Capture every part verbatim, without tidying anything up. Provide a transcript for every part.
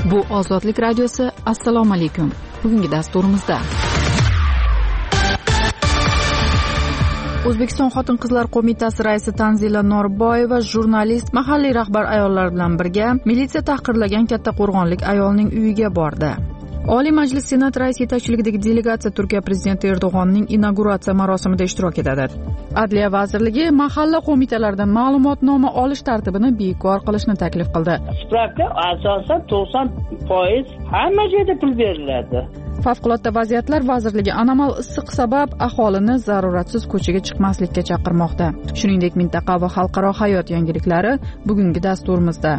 Bu Ozodlik radiosi. Assalomu alaykum. Bugungi dasturimizda O'zbekiston Xotin-qizlar qo'mitasi raisi Tanzila Norboyeva jurnalist, mahalliy rahbar ayollar bilan birga militsiya tahqirlagan Kattaqo'rg'onlik ayolning uyiga bordi. Oliy Majlis Senat raisi yetakchiligidagi delegatsiya Turkiya prezidenti Erdo'g'onning inauguratsiya marosimida ishtirok etadi. Adliya vazirligi mahalla qo'mitalaridan ma'lumotnoma olish tartibini bekor qilishni taklif qildi. Spravka asosan to'qson foiz hamma joyda pul beriladi. Favqulodda vaziyatlar vazirligi anomal issiq sabab aholini zaruratsiz ko'chaga chiqmaslikka chaqirmoqda. Shuningdek, mintaqa va xalqaro hayot yangiliklari bugungi dasturimizda.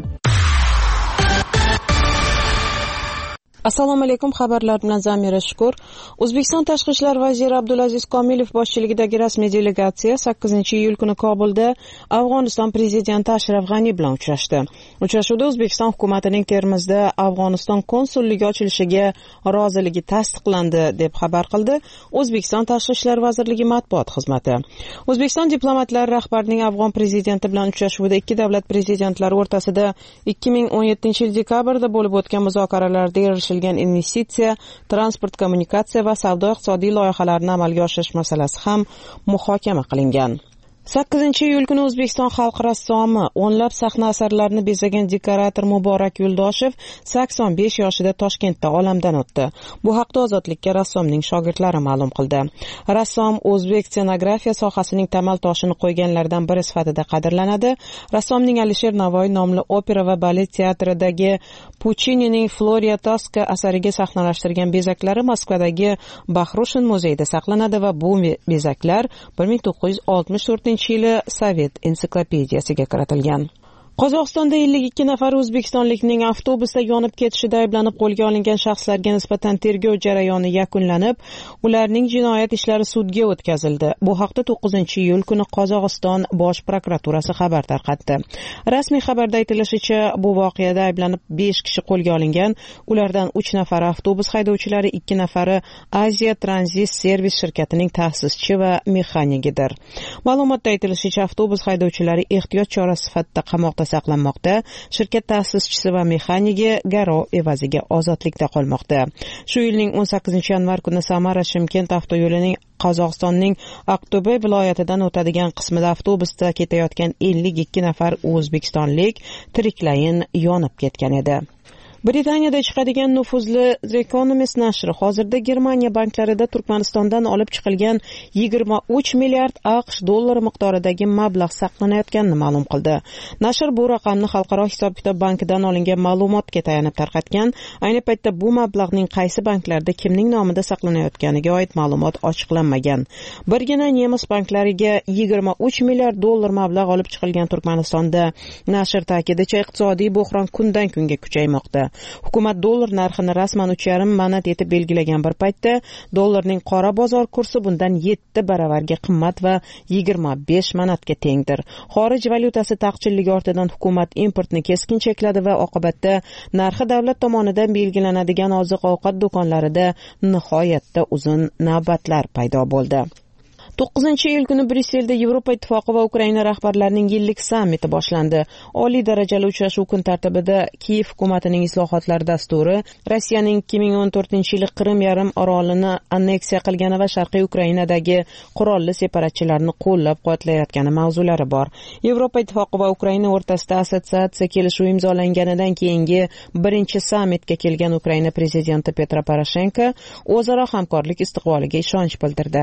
Assalomu alaykum, xabarlar bilan Zamira Shukur. O'zbekiston Tashqi ishlar vaziri Abdulaziz Komilov boshchiligidagi rasmiy delegatsiya sakkizinchi iyul kuni Kobulda Afg'oniston prezidenti Ashraf G'ani bilan uchrashdi. Uchrashuvda O'zbekiston hukumatining Termizda Afg'oniston konsulligi ochilishiga roziligi tasdiqlandi deb xabar qildi O'zbekiston Tashqi ishlar vazirligi matbuot xizmati. O'zbekiston diplomatlari rahbarining Afg'on prezidenti bilan uchrashuvida ikki davlat prezidentlari o'rtasida ikki ming o'n yettinchi yil dekabrda bo'lib o'tgan muzokaralarda erishilgan investitsiya, transport, kommunikatsiya va savdo-iqtisodiy loyihalarni amalga oshirish masalasi ham muhokama qilingan. sakkizinchi iyul kuni O'zbekiston xalq rassomi, o'nlab sahna asarlarini bezagan dekorator Muborak Yo'ldoshev sakson besh yoshida Toshkentda olamdan o'tdi. Bu haqda Ozodlikka rassomning shogirdlari ma'lum qildi. Rassom o'zbek scenografiya sohasining tamal toshini qo'yganlardan biri sifatida qadrlanadi. Rassomning Alisher Navoiy nomli opera va balet teatridagi Puchinining Floria Tosca asariga sahnalashtirgan bezaklari Moskvadagi Baxrushin muzeyida saqlanadi va bu bezaklar bir ming to'qqiz yuz oltmish to'rtinchi yili Sovet ensiklopediyasiga kiritilgan. Qozog'istonda ellik ikki nafar o'zbekistonlikning avtobusda yonib ketishida ayblanib qo'lga olingan shaxslarga nisbatan tergov jarayoni yakunlanib, ularning jinoyat ishlari sudga o'tkazildi. Bu haqda to'qqizinchi iyul kuni Qozog'iston bosh prokuraturasi xabar tarqatdi. Rasmiy xabarda aytilishicha, bu voqeada ayblanib besh kishi qo'lga olingan. Ulardan uch nafari avtobus haydovchilari, ikki nafari Aziya Tranzit Servis shirkatining ta'sischi va mexanigidir. Ma'lumotda aytilishicha, avtobus haydovchilari ehtiyot chorasi sifatida qamoqda saqlanmoqda. Shirkat ta'sischisi va mexanigi garov evaziga ozodlikda qolmoqda. Shu yilning o'n sakkizinchi yanvar kuni Samara-Shimkent avtoyo'lining Qozog'istonning Aqto'be viloyatidan o'tadigan qismida avtobusda ketayotgan ellik ikki nafar o'zbekistonlik tiriklayin yonib ketgan edi. Britaniyada chiqadigan nufuzli The Economist nashri hozirda Germaniya banklarida Turkmanistondan olib chiqilgan yigirma uch milliard AQSh dollari miqdoridagi mablag' saqlanayotganini ma'lum qildi. Nashr bu raqamni Xalqaro hisob-kitob bankidan olingan ma'lumotga tayanib tarqatgan. Ayni paytda bu mablag'ning qaysi banklarda kimning nomida saqlanayotganiga oid ma'lumot ochiqlanmagan. Birgina nemis banklariga yigirma uch milliard dollar mablag' olib chiqilgan Turkmanistonda nashr ta'kidicha iqtisodiy bo'hron kundan kunga kuchaymoqda. Hukumat dollar narxini rasman uch yarim manat etib belgilagan bir paytda dollarning qora bozor kursi bundan yetti baravarga qimmat va yigirma besh manatga tengdir. Xorij valyutasi taqchilligi ortidan hukumat importni keskin chekladi va oqibatda narxi davlat tomonidan belgilanadigan oziq-ovqat do'konlarida nihoyatda uzun navbatlar paydo bo'ldi. to'qqizinchi iyul kuni Bryusselda Yevropa Ittifoqi va Ukraina rahbarlarining yillik sammiti boshlandi. Oliy darajali uchrashuv kun tartibida Kiyev hukumatining islohotlar dasturi, Rossiyaning ikki ming o'n to'rtinchi yili Qrim yarim orolini anneksiya qilgani va Sharqiy Ukrainadagi qurolli separatchilarni qo'llab-quvvatlayotgani mavzulari bor. Yevropa Ittifoqi va Ukraina o'rtasida assotsiatsiya kelishuvi imzolanganidan keyingi birinchi sammitga kelgan Ukraina prezidenti Petro Poroshenko o'zaro hamkorlik istiqboliga ishonch bildirdi.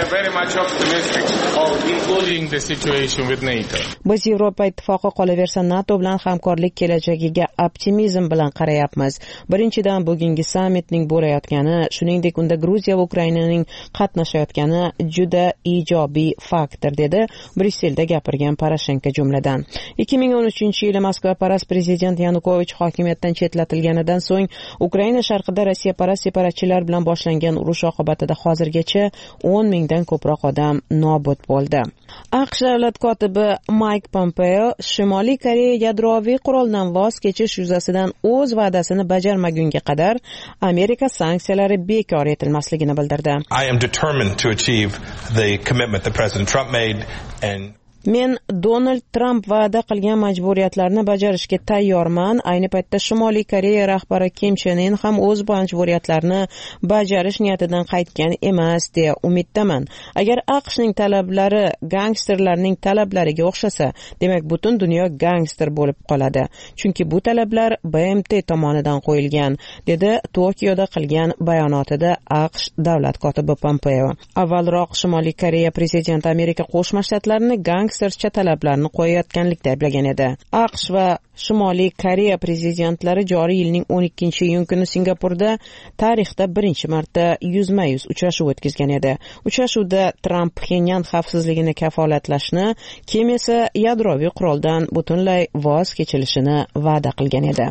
Biz Yevropa Ittifoqi qolaversa NATO bilan hamkorlik kelajagiga optimizm bilan qarayapmiz. Birinchidan, bugungi sammitning bo'layotgani, shuningdek unda Gruziya va Ukrainaning qatnashayotgani juda ijobiy faktor, dedi Bryusselda gapirgan Poroshenko jumladan. ikki ming o'n uchinchi yili Moskva parast prezident Yanukovich hokimiyatdan chetlatilganidan so'ng Ukraina sharqida Rossiya parast separatchilar bilan boshlangan urush oqibatida hozirgacha o'n mingdan ko'proq odam nobud bo'ldi. AQSh davlat kotibi Mike Pompeo Shimoliy Koreya yadroviy quroldan voz kechish yuzasidan o'z va'dasini bajarmagunga qadar Amerika sanksiyalari bekor etilmasligini bildirdi. I am determined to achieve the commitment that President Trump made and Men Donald Tramp va'da qilgan majburiyatlarni bajarishga tayyorman. Ayni paytda Shimoliy Koreya rahbari Kim Chen In ham o'z majburiyatlarini bajarish niyatidan qaytgan emas deya umiddaman. Agar AQShning talablari gangsterlarning talablariga o'xshasa, demak butun dunyo gangster bo'lib qoladi. Chunki bu talablar B M T tomonidan qo'yilgan, dedi Tokioda qilgan bayonotida AQSh davlat kotibi Pompeo. Avvalroq Shimoliy Koreya prezidenti Amerika Qo'shma Shtatlarini gangstercha talablarni qo'yayotganlikda ayblagan edi. AQSh va Shimoliy Koreya prezidentlari joriy yilning o'n ikkinchi iyun kuni Singapurda tarixda birinchi marta yuzma-yuz uchrashuv o'tkazgan edi. Uchrashuvda Tramp Pxenyan xavfsizligini kafolatlashni, Kim esa yadroviy quroldan butunlay voz kechilishini va'da qilgan edi.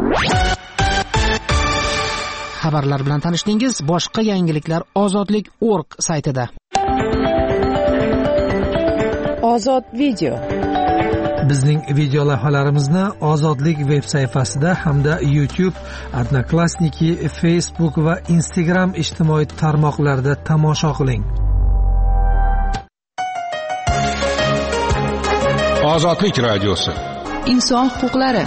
Xabarlar bilan tanishdingiz. Boshqa yangiliklar ozodlik nokta org saytida. Ozod video. Bizning video lavhalarimizni Ozodlik veb sayfasida hamda YouTube, Odnoklassniki, Facebook va Instagram ijtimoiy tarmoqlarida tomosha qiling. Ozodlik radiosi. Inson huquqlari.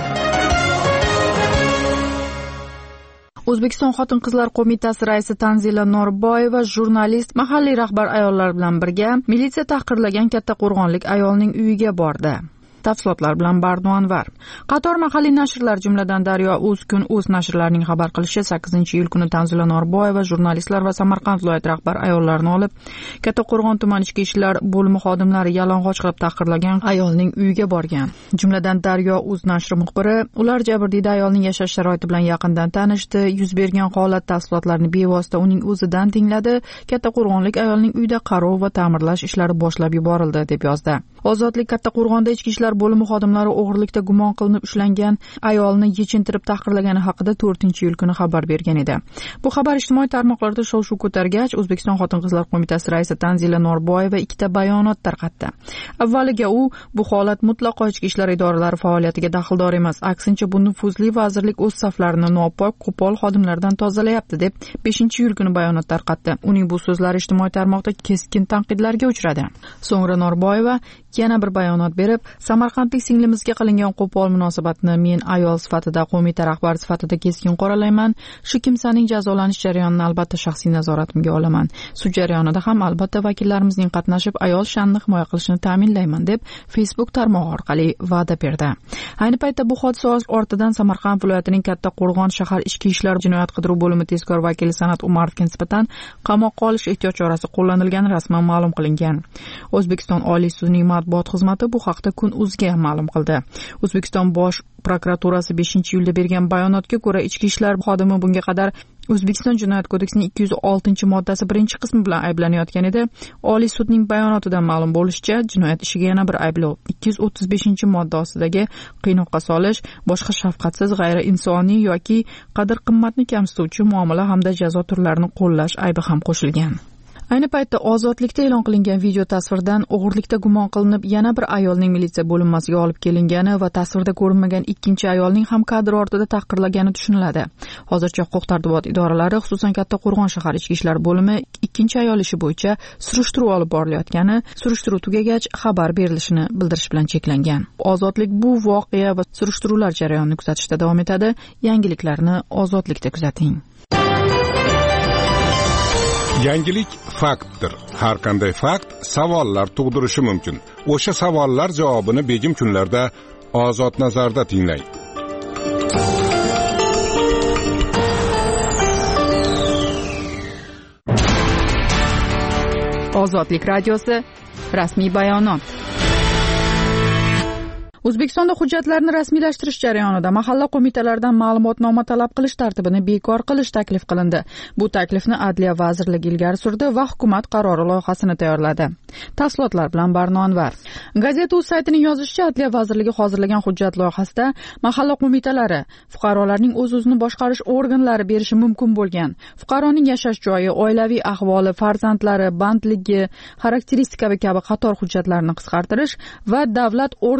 O'zbekiston Xotin-qizlar qo'mitasi raisi Tanzila Norboyeva jurnalist, mahalliy rahbar ayollar bilan birga militsiya tahqirlagan Kattaqo'rg'onlik ayolning uyiga bordi. Tafsilotlar bilan Barno Anvar. Qator mahalliy nashrlar, jumladan Daryo, O'zkun, O'z nashrlarining xabar qilishicha, sakkizinchi iyul kuni Tanzila Norboyeva jurnalistlar va Samarqand viloyat rahbar ayollarni olib, Kattaqo'rg'on tuman ichki ishlar bo'limi xodimlari yalang'och qilib tahqirlagan ayolning uyiga borgan. Jumladan Daryo, O'z nashri muxbiri ular jabrdiyda ayolning yashash sharoiti bilan yaqindan tanishdi, yuz bergan holat tafsilotlarini bevosita uning o'zidan tingladi. Kattaqo'rg'onlik ayolning uyida qarov va ta'mirlash ishlari boshlab yuborildi, deb yozdi. Ozodlik Kattaqo'rg'onda ichki ishlar bo'limi xodimlari o'g'irlikda gumon qilinib ushlangan ayolni yechintirib tahqirlagani haqida to'rtinchi iyul kuni xabar bergan edi. Bu xabar ijtimoiy tarmoqlarda shov-shuv ko'targach, O'zbekiston Xotin-qizlar qo'mitasi raisi Tanzila Norboyeva ikkita bayonot tarqatdi. Avvaliga u bu holat mutlaqo ichki ishlar idoralari faoliyatiga daxldor emas, aksincha bu nufuzli vazirlik o'z saflarini nopok, qo'pol xodimlardan tozalayapti, deb beshinchi iyul kuni bayonot tarqatdi. Uning bu so'zlari ijtimoiy tarmoqda keskin tanqidlarga uchradi. So'ngra Norboyeva yana bir bayonot berib, Samarqandlik singlimizga qilingan qo'pol munosabatni men ayol sifatida, qo'mita rahbari sifatida keskin qoralayman. Shu kimsaning jazolanish jarayonini albatta shaxsiy nazoratimga olaman. Sud jarayonida ham albatta vakillarimizning qatnashib ayol sha'nini himoya qilishini ta'minlayman, deb Facebook tarmog'i orqali va'da berdi. Ayni paytda bu hodisa ortidan Samarqand viloyatining Kattaqo'rg'on shahar ichki ishlar jinoyat qidiruv bo'limi tezkor vakili San'at Umarovga nisbatan qamoqqa olish ehtiyot chorasi qo'llanilgani rasman ma'lum qilingan. O'zbekiston Oliy sudining matbuot xizmati bu haqda Kun.uzga ma'lum qildi. O'zbekiston bosh prokuraturasi beshinchi iyulda bergan bayonotga ko'ra, ichki ishlar xodimi bunga qadar O'zbekiston Jinoyat kodeksining ikki yuz oltinchi moddasi birinchi qismi bilan ayblanayotgan edi. Oliy sudning bayonotidan ma'lum bo'lishicha, jinoyat ishiga yana bir ayblov ikki yuz o'ttiz beshinchi modda ostidagi qiynoqqa solish, boshqa shafqatsiz, g'ayri insoniy yoki qadr-qimmatni kamsituvchi muomala hamda jazo turlarini qo'llash aybi ham qo'shilgan. Ayni paytda Ozodlikda e'lon qilingan video tasvirdan o'g'irlikda gumon qilinib yana bir ayolning militsiya bo'linmasiga olib kelingani va tasvirda ko'rinmagan ikkinchi ayolning ham kadr ortida tahqirlagani tushuniladi. Hozircha huquq-tartibot idoralari, xususan Kattaqo'rg'on shahar ichki ishlar bo'limi ikkinchi ayol ishi bo'yicha surishtiruv olib borilayotgani, surishtiruv tugagach xabar berilishini bildirish bilan cheklangan. Ozodlik bu voqea va surishtiruvlar jarayonini kuzatishda davom etadi. Yangiliklarni Ozodlikda kuzating. Yangilik faktdir. Har qanday fakt savollar tug'dirishi mumkin. O'sha savollar javobini begim kunlarda Ozod nazarda tinglang. Ozodlik radiosi rasmiy bayonot. O'zbekistonda hujjatlarni rasmiylashtirish jarayonida mahalla qo'mitalaridan ma'lumotnoma talab qilish tartibini bekor qilish taklif qilindi. Bu taklifni Adliya vazirligi ilgari surdi va hukumat qarori loyihasini tayyorladi. Tafsilotlar bilan Barno Anvar. Gazeta.uz saytining yozishicha, Adliya vazirligi hozirlagan hujjat loyihasida mahalla qo'mitalari fuqarolarning o'z-o'zini boshqarish organlari berishi mumkin bo'lgan fuqaroning yashash joyi, oilaviy ahvoli, farzandlari, bandligi, xarakteristika kabi qator hujjatlarni qisqartirish va davlat organlariga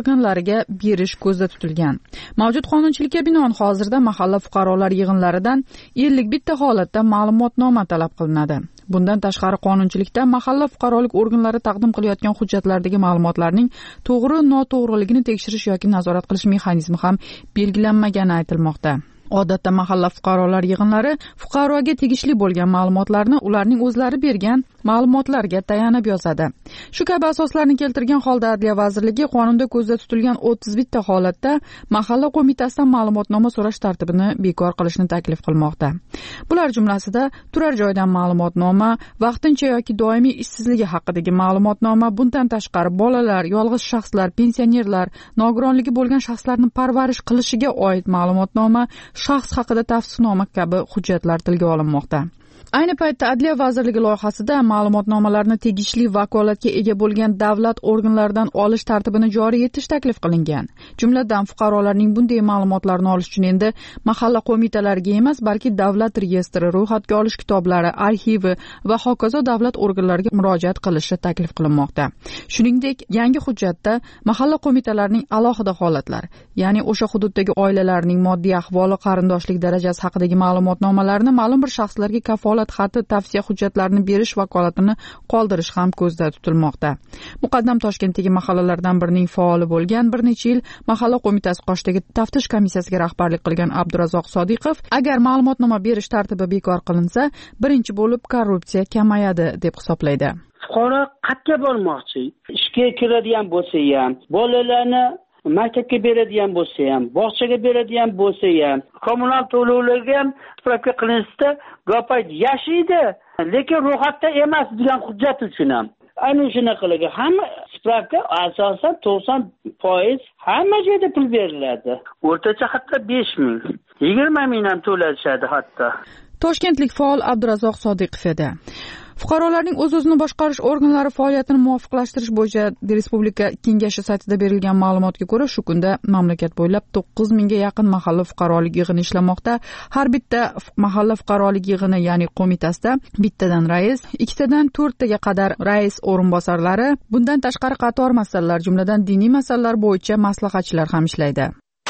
fuqarolarga berish ko'zda tutilgan. Mavjud qonunchilikka binoan hozirda mahalla fuqarolar yig'inlaridan ellik bitta holatda ma'lumotnoma talab qilinadi. Bundan tashqari qonunchilikda mahalla fuqarolik organlari taqdim qilayotgan hujjatlardagi ma'lumotlarning to'g'ri noto'g'riligini tekshirish yoki nazorat qilish mexanizmi ham belgilanmagani aytilmoqda. Odatda mahalla fuqarolar yig'inlari fuqaroga tegishli bo'lgan ma'lumotlarni ularning o'zlari bergan ma'lumotlarga tayanib yozadi. Shu kabi asoslarni keltirgan holda Adliya vazirligi qonunda ko'zda tutilgan o'ttiz bitta holatda mahalla qo'mitasidan ma'lumotnoma so'rash tartibini bekor qilishni taklif qilmoqda. Bular jumlasida turar joydan ma'lumotnoma, vaqtincha yoki doimiy ishsizligi haqidagi ma'lumotnoma, bundan tashqari bolalar, yolg'iz shaxslar, pensionerlar, nogironligi bo'lgan shaxslarni parvarish qilishiga oid ma'lumotnoma, shaxs haqida tavsifnoma kabi hujjatlar tilga olinmoqda. Ayni paytda Adliya vazirligi loyihasida ma'lumotnomalarni tegishli vakolatga ega bo'lgan davlat organlaridan olish tartibini joriy etish taklif qilingan. Jumladan fuqarolarning bunday ma'lumotlarni olish uchun endi mahalla qo'mitalariga emas, balki davlat reyestri, ro'yxatga olish kitoblari, arxivi va hokazo davlat organlariga murojaat qilishi taklif qilinmoqda. Shuningdek, yangi hujjatda mahalla qo'mitalarining alohida holatlar, ya'ni o'sha hududdagi oilalarning moddiy ahvoli, qarindoshlik darajasi haqidagi ma'lumotnomalarni ma'lum bir shaxslarga kafolat xati, tavsiya hujjatlarini berish vakolatini qoldirish ham ko'zda tutilmoqda. Muqaddam Toshkentdagi mahallalardan birining faoli bo'lgan, bir necha yil mahalla qo'mitasi qoshidagi taftish komissiyasiga rahbarlik qilgan Abdurazzoq Sodiqov, agar ma'lumotnoma berish tartibi bekor qilinsa, birinchi bo'lib korrupsiya kamayadi deb hisoblaydi. Fuqaro qayerga bormoqchi? Ishga kiradigan bo'lsa ham, bolalarni maktabga beradigan bo'lsa ham, bog'chaga beradigan bo'lsa ham, kommunal to'lovlarga ham spravka qilinsa, gapayt yashaydi, lekin ro'yxatda emas degan hujjat uchun ham. Ayni shunaqalarga hamma spravka asosan to'qson foiz hamma joyda pul beriladi. O'rtacha hatto besh ming, yigirma ming ham to'lashadi hatto. Toshkentlik faol Abdurazzoq Sodiqov edi. Fuqarolarning o'z-o'zini boshqarish organlari faoliyatini muvofiqlashtirish bo'yicha Respublika Kengashi saytida berilgan ma'lumotga ko'ra, shu kunda mamlakat bo'ylab to'qqiz mingga yaqin mahalla fuqarolik yig'ini ishlamoqda. Har bitta mahalla fuqarolik yig'ini, ya'ni qo'mitasida bittadan rais, ikkitadan to'rttaga qadar rais o'rinbosarlari, bundan tashqari qator masalalar, jumladan diniy masalalar bo'yicha maslahatchilar ham ishlaydi.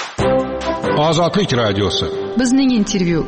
Ozodlik radiosi. Bizning intervyu.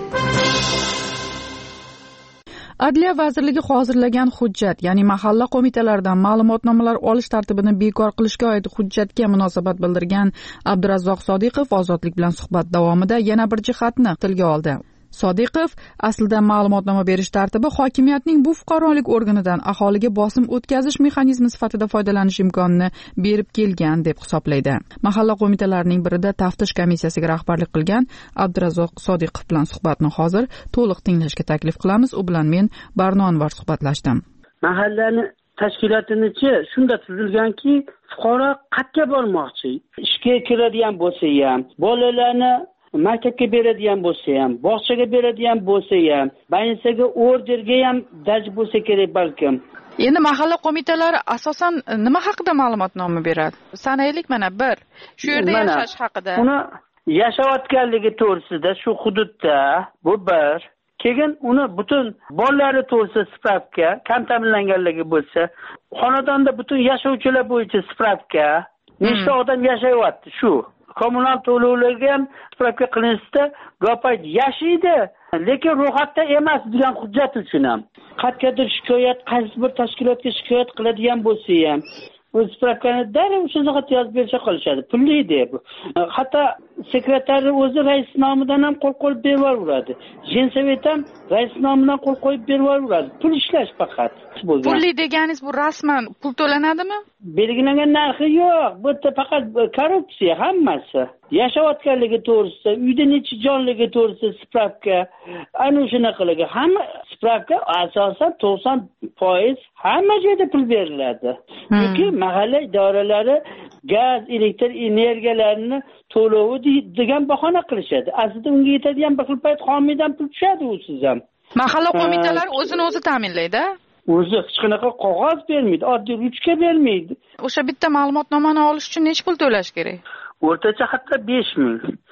Adliya vazirligi hozirlagan hujjat, ya'ni mahalla qo'mitalaridan ma'lumotnomalar olish tartibini bekor qilishga oid hujjatga munosabat bildirgan Abdurazzoq Sodiqov Ozodlik bilan suhbat davomida yana bir jihatni tilga oldi. Sodiqov aslida ma'lumotnoma berish tartibi hokimiyatning bu fuqarolik organidan aholiga bosim o'tkazish mexanizmi sifatida foydalanish imkonini berib kelgan deb hisoblaydi. Mahalla qo'mitalarining birida taftish komissiyasiga rahbarlik qilgan Abdurazzoq Sodiqov bilan suhbatni hozir to'liq tinglashga taklif qilamiz. U bilan men Barno Anvar suhbatlashdim. Mahallani tashkilotinichi shunda tuzilganki, fuqaro qayerga bormoqchi? Ishga kiradigan bo'lsa ham, bolalarni maktabga beradigan bo'lsa ham, bog'chaga beradigan bo'lsa ham, bansaga orderga ham daj bo'lsa kerak balkim. Endi mahalla qo'mitalari asosan nima haqida ma'lumotnoma beradi? Sanaylik mana bir, shu yerda yashash haqida. Uni yashayotganligi to'g'risida shu hududda bu bir. Keyin uni butun bolalari to'g'risida spravka, kam ta'minlanganligi bo'lsa, xonadonda butun yashovchilar bo'yicha spravka, nechta odam yashayapti shu. Kommunal to'lovlarga ham spravka qilinsa, gapayt yashaydi, lekin ro'yxatda emas degan hujjat uchun ham. Qat'iyatdir shikoyat, qaysi bir tashkilotga shikoyat qiladigan bo'lsa ham, o'z spravkani darrov o'sha zahot yozib bersa qolishadi. Pulli deb. Hatto sekretari o'zi rais nomidan ham qo'l qo'yib beraveradi. Jensovet ham rais nomidan qo'l qo'yib beraveradi. Pul ishlash faqat. Pulli deganingiz bu rasman pul to'lanadimi? Belgilangan narxi yo'q. Bu faqat korrupsiya hammasi. Yashayotganligi to'g'risida, uyda necha jonligi to'g'risida spravka, ana shunaqalarga hamma spravka asosan to'qson foiz hamma joyda pul beriladi. Chunki mahalla idoralari gaz, elektr energiyalarini to'lovi degan bahona qilishadi. Aslida unga yetadigan bir xil payt homiydan pul tushadi u siz ham. Mahalla qo'mitalari o'zini o'zi ta'minlaydi. O'zi hech qanaqa qog'oz bermaydi, oddiy ruchka bermaydi. O'sha bitta ma'lumotnomani olish uchun necha pul to'lash kerak? O'rtacha hatto besh ming.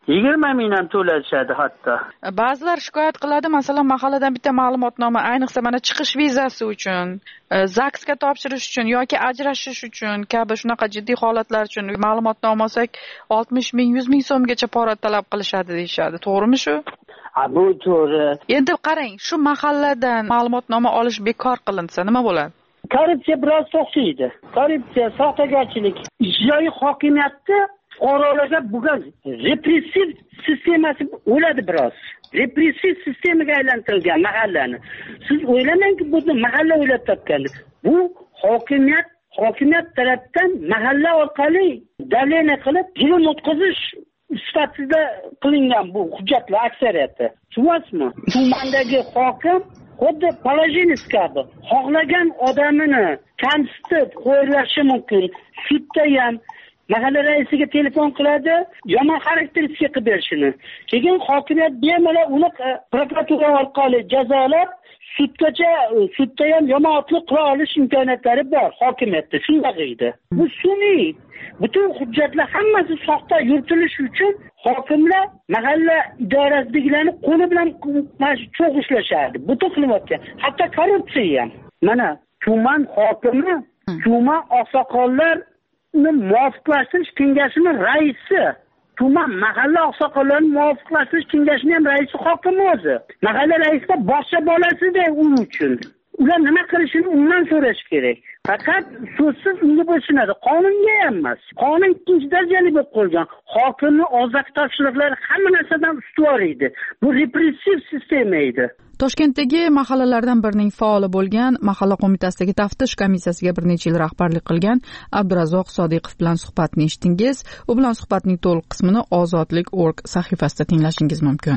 yigirma ming ham to'lashadi hatto. Ba'zilar shikoyat qiladi, masalan, mahalladan bitta ma'lumotnoma, ayniqsa mana chiqish vizasi uchun, zaksga topshirish uchun yoki ajrashish uchun kabi shunaqa jiddiy holatlar uchun ma'lumotnoma olsak, oltmish ming, yuz ming so'mgacha pora talab qilishadi deyshadi. To'g'rimi shu? Ha, bu to'g'ri. Endi qarang, shu mahalladan ma'lumotnoma olish bekor qilinsa nima bo'ladi? Korrupsiya biroz to'xtaydi. Korrupsiya, soxtagarchilik, ijroiy hokimiyatni fuqarolarga bo'lgan repressiv sistemasi o'ladi biroz. Repressiv sistemaga aylantirilgan mahallani. Siz o'ylamangki, bu mahalla o'ylab topgan. Bu hokimiyat, hokimiyat tarafdan mahalla orqali dalena qilib, zulm o'tkazish sifatida qilingan bu hujjatlar aksariyati. Tushunyapsizmi? Tumandagi hokim xuddi Palajinis kabi xohlagan odamini kamsitib qo'yishi mumkin. Sudda ham mahalla raisiga telefon qiladi, yomon xarakteristika qilib berishini. Keyin hokimiyat bemalol uni prokuratura orqali jazolab, sudgacha sudda ham yomonlik qila olish imkoniyatlari bor hokimiyatda. Shunday edi. Bu sun'iy butun hujjatlar hammasi soxta yuritilishi uchun hokimlar mahalla idorasidagilarni qo'li bilan cho'g' ushlashadi. Butun qilyapti. Hatto korrupsiya ham. Mana tuman hokimi, tuman oqsoqollar muvofiqlashtirish kengashining raisi, tuman mahalla oqsoqollarini muvofiqlashtirish kengashining ham raisi hokim o'zi. Mahalla raisida boshqa bolasida u uchun. Ular nima qilishini undan so'rash kerak. Faqat so'zsiz unga bo'ysunadi. Qonunga emas. Qonun ikkinchi darajali bo'lib qolgan. Hokimning og'zaki topshiriqlari hamma narsadan ustuvor edi. Bu repressiv sistema edi. Toshkentdagi mahallalardan birining faoli bo'lgan mahalla qo'mitasidagi taftish komissiyasiga bir necha yil rahbarlik qilgan Abdurazzoq Sodiqov bilan suhbatni eshitdingiz. U bilan suhbatning to'liq qismini ozodlik точка org sahifasida tinglashingiz mumkin.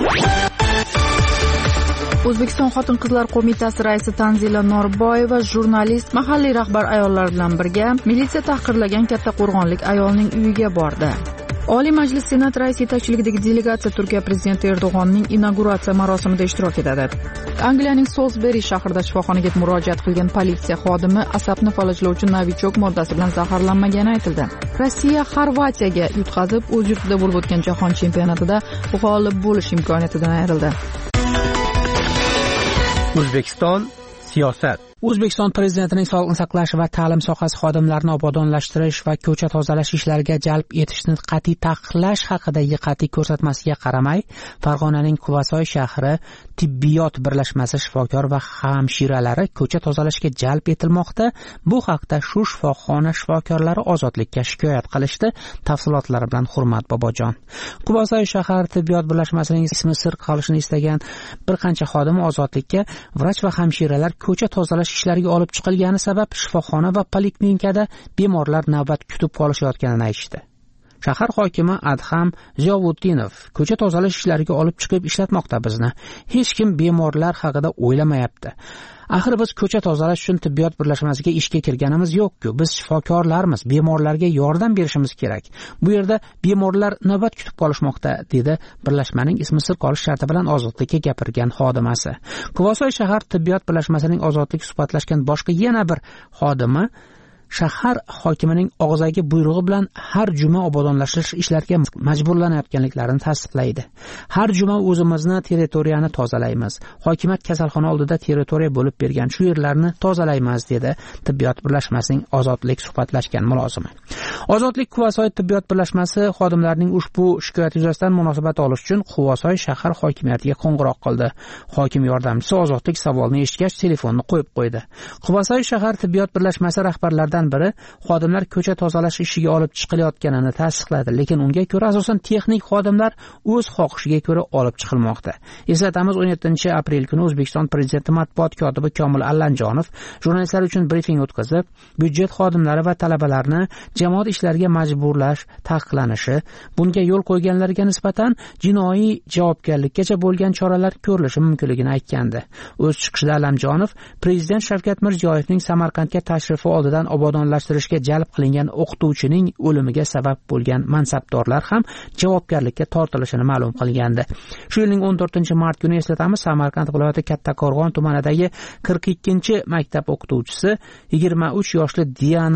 O'zbekiston Xotin-qizlar qo'mitasi raisi Tanzila Norboyeva jurnalist, mahalliy rahbar ayollar bilan birga militsiya tahqirlagan Kattaqo'rg'onlik ayolning uyiga bordi. Oliy Majlis Senat raisi yetakchiligidagi delegatsiya Turkiya prezidenti Erdo'g'onning inauguratsiya marosimida ishtirok etadi. Angliyaning Solsberi shahrida shifoxonaga murojaat qilgan politsiya xodimi asabni falajlovchi novichok moddasi bilan zaharlanmagani aytildi. Rossiya Xorvatiyaga yutqazib, o'z yurtida bo'lib o'tgan jahon chempionatida g'olib bo'lish imkoniyatidan ayrildi. O'zbekiston siyosat. O'zbekiston prezidentining sog'liqni saqlash va ta'lim sohasi xodimlarini obodonlashtirish va ko'cha tozalash ishlariga jalb etishni qat'iy taqiqlash haqidagi qat'iy ko'rsatmasiga qaramay, Farg'onaning Quvasoy shahri tibbiyot birlashmasi shifokor va hamshiralari ko'cha tozalashga jalb etilmoqda. Bu haqda shu shifoxona shifokorlari ozodlikka shikoyat qilishdi. Tafsilotlari bilan Hurmat Bobojon. Quvasoy shahar tibbiyot birlashmasining ismi sir qolishini istagan bir qancha xodim ozodlikka vrach va hamshiralar ko'cha tozalash ishlariga olib chiqilgani sabab shifoxona va poliklinikada bemorlar navbat kutib qolishayotganini aytishdi. Shahar hokimi Adham Ziyovuddinov ko'cha tozalash ishlariga olib chiqib ishlatmoqda bizni. Hech kim bemorlar haqida o'ylamayapti. Axir biz ko'cha tozalash uchun tibbiyot birlashmasiga ishga kirganimiz yo'q-ku. Biz shifokorlarmiz, bemorlarga yordam berishimiz kerak. Bu yerda bemorlar navbat kutib qolishmoqda, dedi birlashmaning ismi sir qolish sharti bilan ozodlikka gapirgan xodimasi. Quvasoy shahar tibbiyot birlashmasining ozodlik suhbatlashgan boshqa yana bir xodimi shahar hokimining og'zaki buyrug'i bilan har juma obodonlashtirish ishlariga majburlanayotganliklarini tasdiqlaydi. Har juma o'zimizni territoriyani tozalaymiz. Hokimiyat kasalxona oldida territoriya bo'lib bergan shu yerlarni tozalaymiz, dedi tibbiyot birlashmasining ozodlik suhbatlashgan mulozimi. Ozodlik Quvasoy tibbiyot birlashmasi xodimlarining ushbu shikoyat yuzasidan munosabat olish uchun Quvasoy shahar hokimiyatiga qo'ng'iroq qildi. Hokim yordamchisi ozodlik savolni eshitgach telefonni qo'yib qo'ydi. Quvasoy shahar tibbiyot birlashmasi rahbarlaridan biri xodimlar ko'cha tozalash ishiga olib chiqilayotganini tasdiqladi, lekin unga ko'ra asosan texnik xodimlar o'z xohishiga ko'ra olib chiqilmoqda. Eslatamiz, o'n yettinchi aprel kuni O'zbekiston prezidenti matbuot kotibi Komil Allanjonov jurnalistlar uchun brifing o'tkazib, byudjet xodimlari va talabalarni jamoat ishlariga majburlash taqiqlanishi, bunga yo'l qo'yganlarga nisbatan jinoiy javobgarlikkacha bo'lgan choralar ko'rilishi mumkinligini aytgandi. O'z chiqishida Allanjonov prezident Shavkat Mirziyoyevning Samarqandga tashrifi oldidan obodonlashtirishga jalb qilingan o'qituvchining o'limiga sabab bo'lgan mansabdorlar ham javobgarlikka tortilishini ma'lum qilgandi. Shu yilning o'n to'rtinchi mart kuni eslatamiz, Samarqand viloyati Kattaqo'rg'on tumanidagi qirq ikkinchi maktab o'qituvchisi yigirma uch yoshli Diana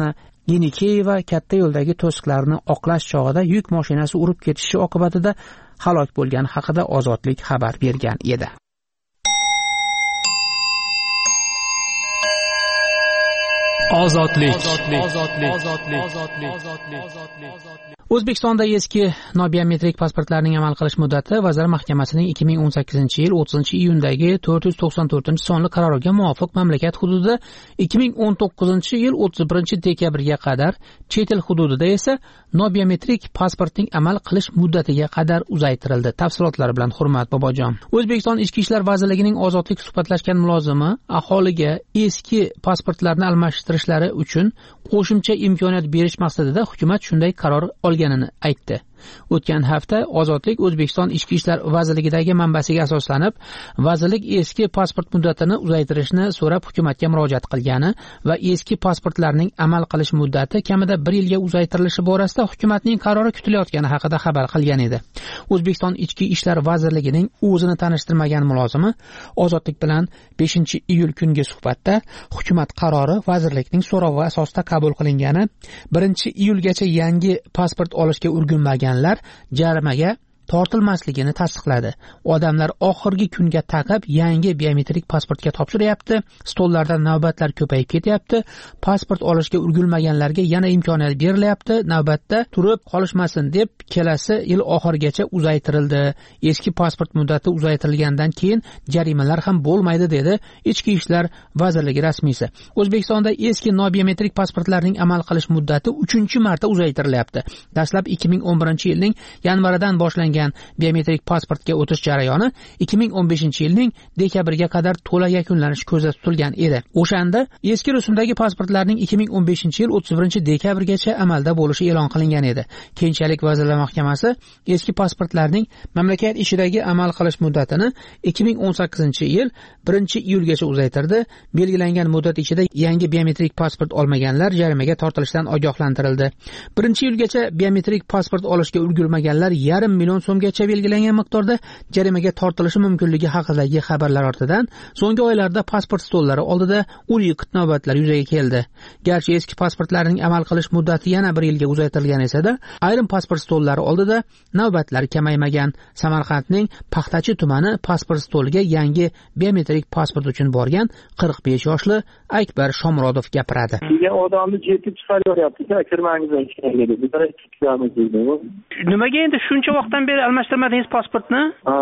Yenikeyeva katta yo'ldagi to'siqlarni oqlash chog'ida yuk mashinasi urib ketishi oqibatida halok bo'lgani haqida Ozodlik xabar bergan edi. Ozodlik. O'zbekistonda eski nobiometrik pasportlarning amal qilish muddati Vazirlar Mahkamasining ikki ming o'n sakkizinchi yil o'ttizinchi iyundagi to'rt yuz to'qson to'rtinchi sonli qaroriga muvofiq mamlakat hududida ikki ming o'n to'qqizinchi yil o'ttiz birinchi dekabrga qadar, chet el hududida esa nobiometrik pasportning amal qilish muddatiga qadar uzaytirildi. Tafsilotlar bilan Hurmat Bobojon. O'zbekiston Ichki ishlar vazirligining Ozodlik suhbatlashgan mulozimi aholiga eski pasportlarni almashtirishlari uchun qo'shimcha imkoniyat berish maqsadida hukumat shunday qaror olganini aytdi. O'tgan hafta Ozodlik O'zbekiston Ichki ishlar vazirligidagi manbasiga asoslanib, vazirlik eski pasport muddatini uzaytirishni so'rab hukumatga murojaat qilgani va eski pasportlarning amal qilish muddati kamida bir yilga uzaytirilishi borasida hukumatning qarori kutilayotgani haqida xabar qilgan edi. O'zbekiston Ichki ishlar vazirligining o'zini tanishtirmagan mulozimi Ozodlik bilan beshinchi iyul kungi suhbatda hukumat qarori vazirlikning so'rovi asosida qabul qilingani, birinchi iyulgacha yangi pasport olishga ulgurmagan jarimaga tortilmasligini tasdiqladi. Odamlar oxirgi kunga taqib yangi biometrik pasportga topshiryapti, stollarda navbatlar ko'payib ketyapti, pasport olishga ulgurmaganlarga yana imkoniyat berilyapti, navbatda turib qolishmasin deb kelasi yil oxirigacha uzaytirildi. Eski pasport muddati uzaytirilgandan keyin jarimalar ham bo'lmaydi dedi Ichki ishlar vazirligi rasmiysi. O'zbekistonda eski nobiometrik pasportlarning amal qilish muddati uchinchi marta uzaytirilyapti. Dastlab ikki ming o'n birinchi yilning yanvaridan boshlangan biometrik pasportga o'tish jarayoni ikki ming o'n beshinchi yilning dekabriga qadar to'la yakunlanishi ko'zda tutilgan edi. O'shanda eski rusumdagi pasportlarning ikki ming o'n beshinchi yil o'ttiz birinchi dekabrgacha amalda bo'lishi e'lon qilingan edi. Keyinchalik Vazirlar Mahkamasi eski pasportlarning mamlakat ishidagi amal qilish muddatini ikki ming o'n sakkizinchi yil birinchi iyulgacha uzaytirdi. Belgilangan muddat ichida yangi biometrik pasport olmaganlar jarimaga tortilishdan ogohlantirildi. birinchi iyulgacha biometrik pasport olishga ulgurmaganlar yarim million so'mgacha belgilangan miqdorda jarimaga tortilishi mumkinligi haqidagi xabarlar ortidan so'nggi oylarda pasport stollari oldida uliqit navbatlar yuzaga keldi. Garchi eski pasportlarning amal qilish muddati yana bir yilga uzaytirilgan esa-da, ayrim pasport stollari oldida navbatlar kamaymagan. Samarqandning Paxtachi tumani pasport stoliga yangi biometrik pasport uchun borgan qirq besh yoshli Akbar Shomurodov gapiradi. Degan odamni jetib chiqaryapti-ku, kirmangizlar ichkariga deb. Bir ikkamiz dedi. Nimaga endi shuncha vaqtdan beri almashtirmadingiz pasportni?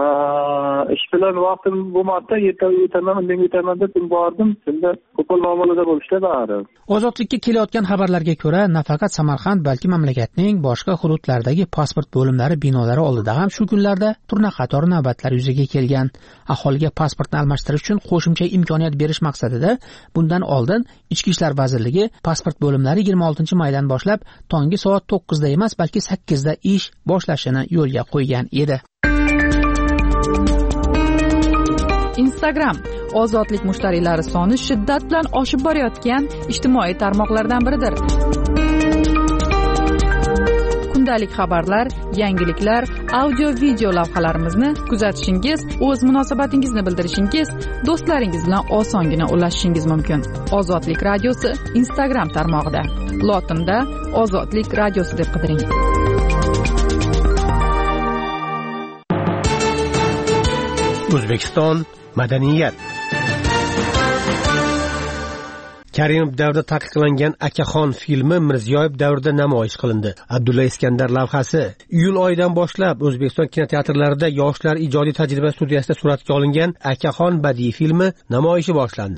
Ish bilan vaqtim bo'lmadi, yetaman, undan yetaman deb bordim. Shunda qo'pol muomalada bo'lishdi bari. Ozodlikka kelayotgan xabarlarga ko'ra, nafaqat Samarqand, balki mamlakatning boshqa hududlaridagi pasport bo'limlari binolari oldida ham shu kunlarda turna qator navbatlar yuzaga kelgan. Aholiga pasportni almashtirish uchun qo'shimcha imkoniyat berish maqsadida bundan oldin Ichki ishlar vazirligi pasport bo'limlari yigirma oltinchi maydan boshlab tongi soat to'qqizda emas, balki sakkizda ish boshlashini yo'lga qo'ygan edi. Instagram Ozodlik mushtariylari soni shiddat bilan oshib borayotgan ijtimoiy tarmoqlardan biridir. Kundalik xabarlar, yangiliklar, audio-video lavhalarimizni kuzatishingiz, o'z munosabatingizni bildirishingiz, do'stlaringiz bilan osongina ulashishingiz mumkin. Ozodlik radiosi Instagram tarmog'ida. Lotinda Ozodlik radiosi deb qidiring. O'zbekiston madaniyat. Karimov davrida taqiqlangan Akaxon filmi Mirziyoyev davrida namoyish qilindi. Abdulla Iskandar lavhasi iyul oyidan boshlab O'zbekiston kinoteatrlarida yoshlar ijodiy tajriba studiyasida suratga olingan Akaxon badiiy filmi namoyishi boshlandi.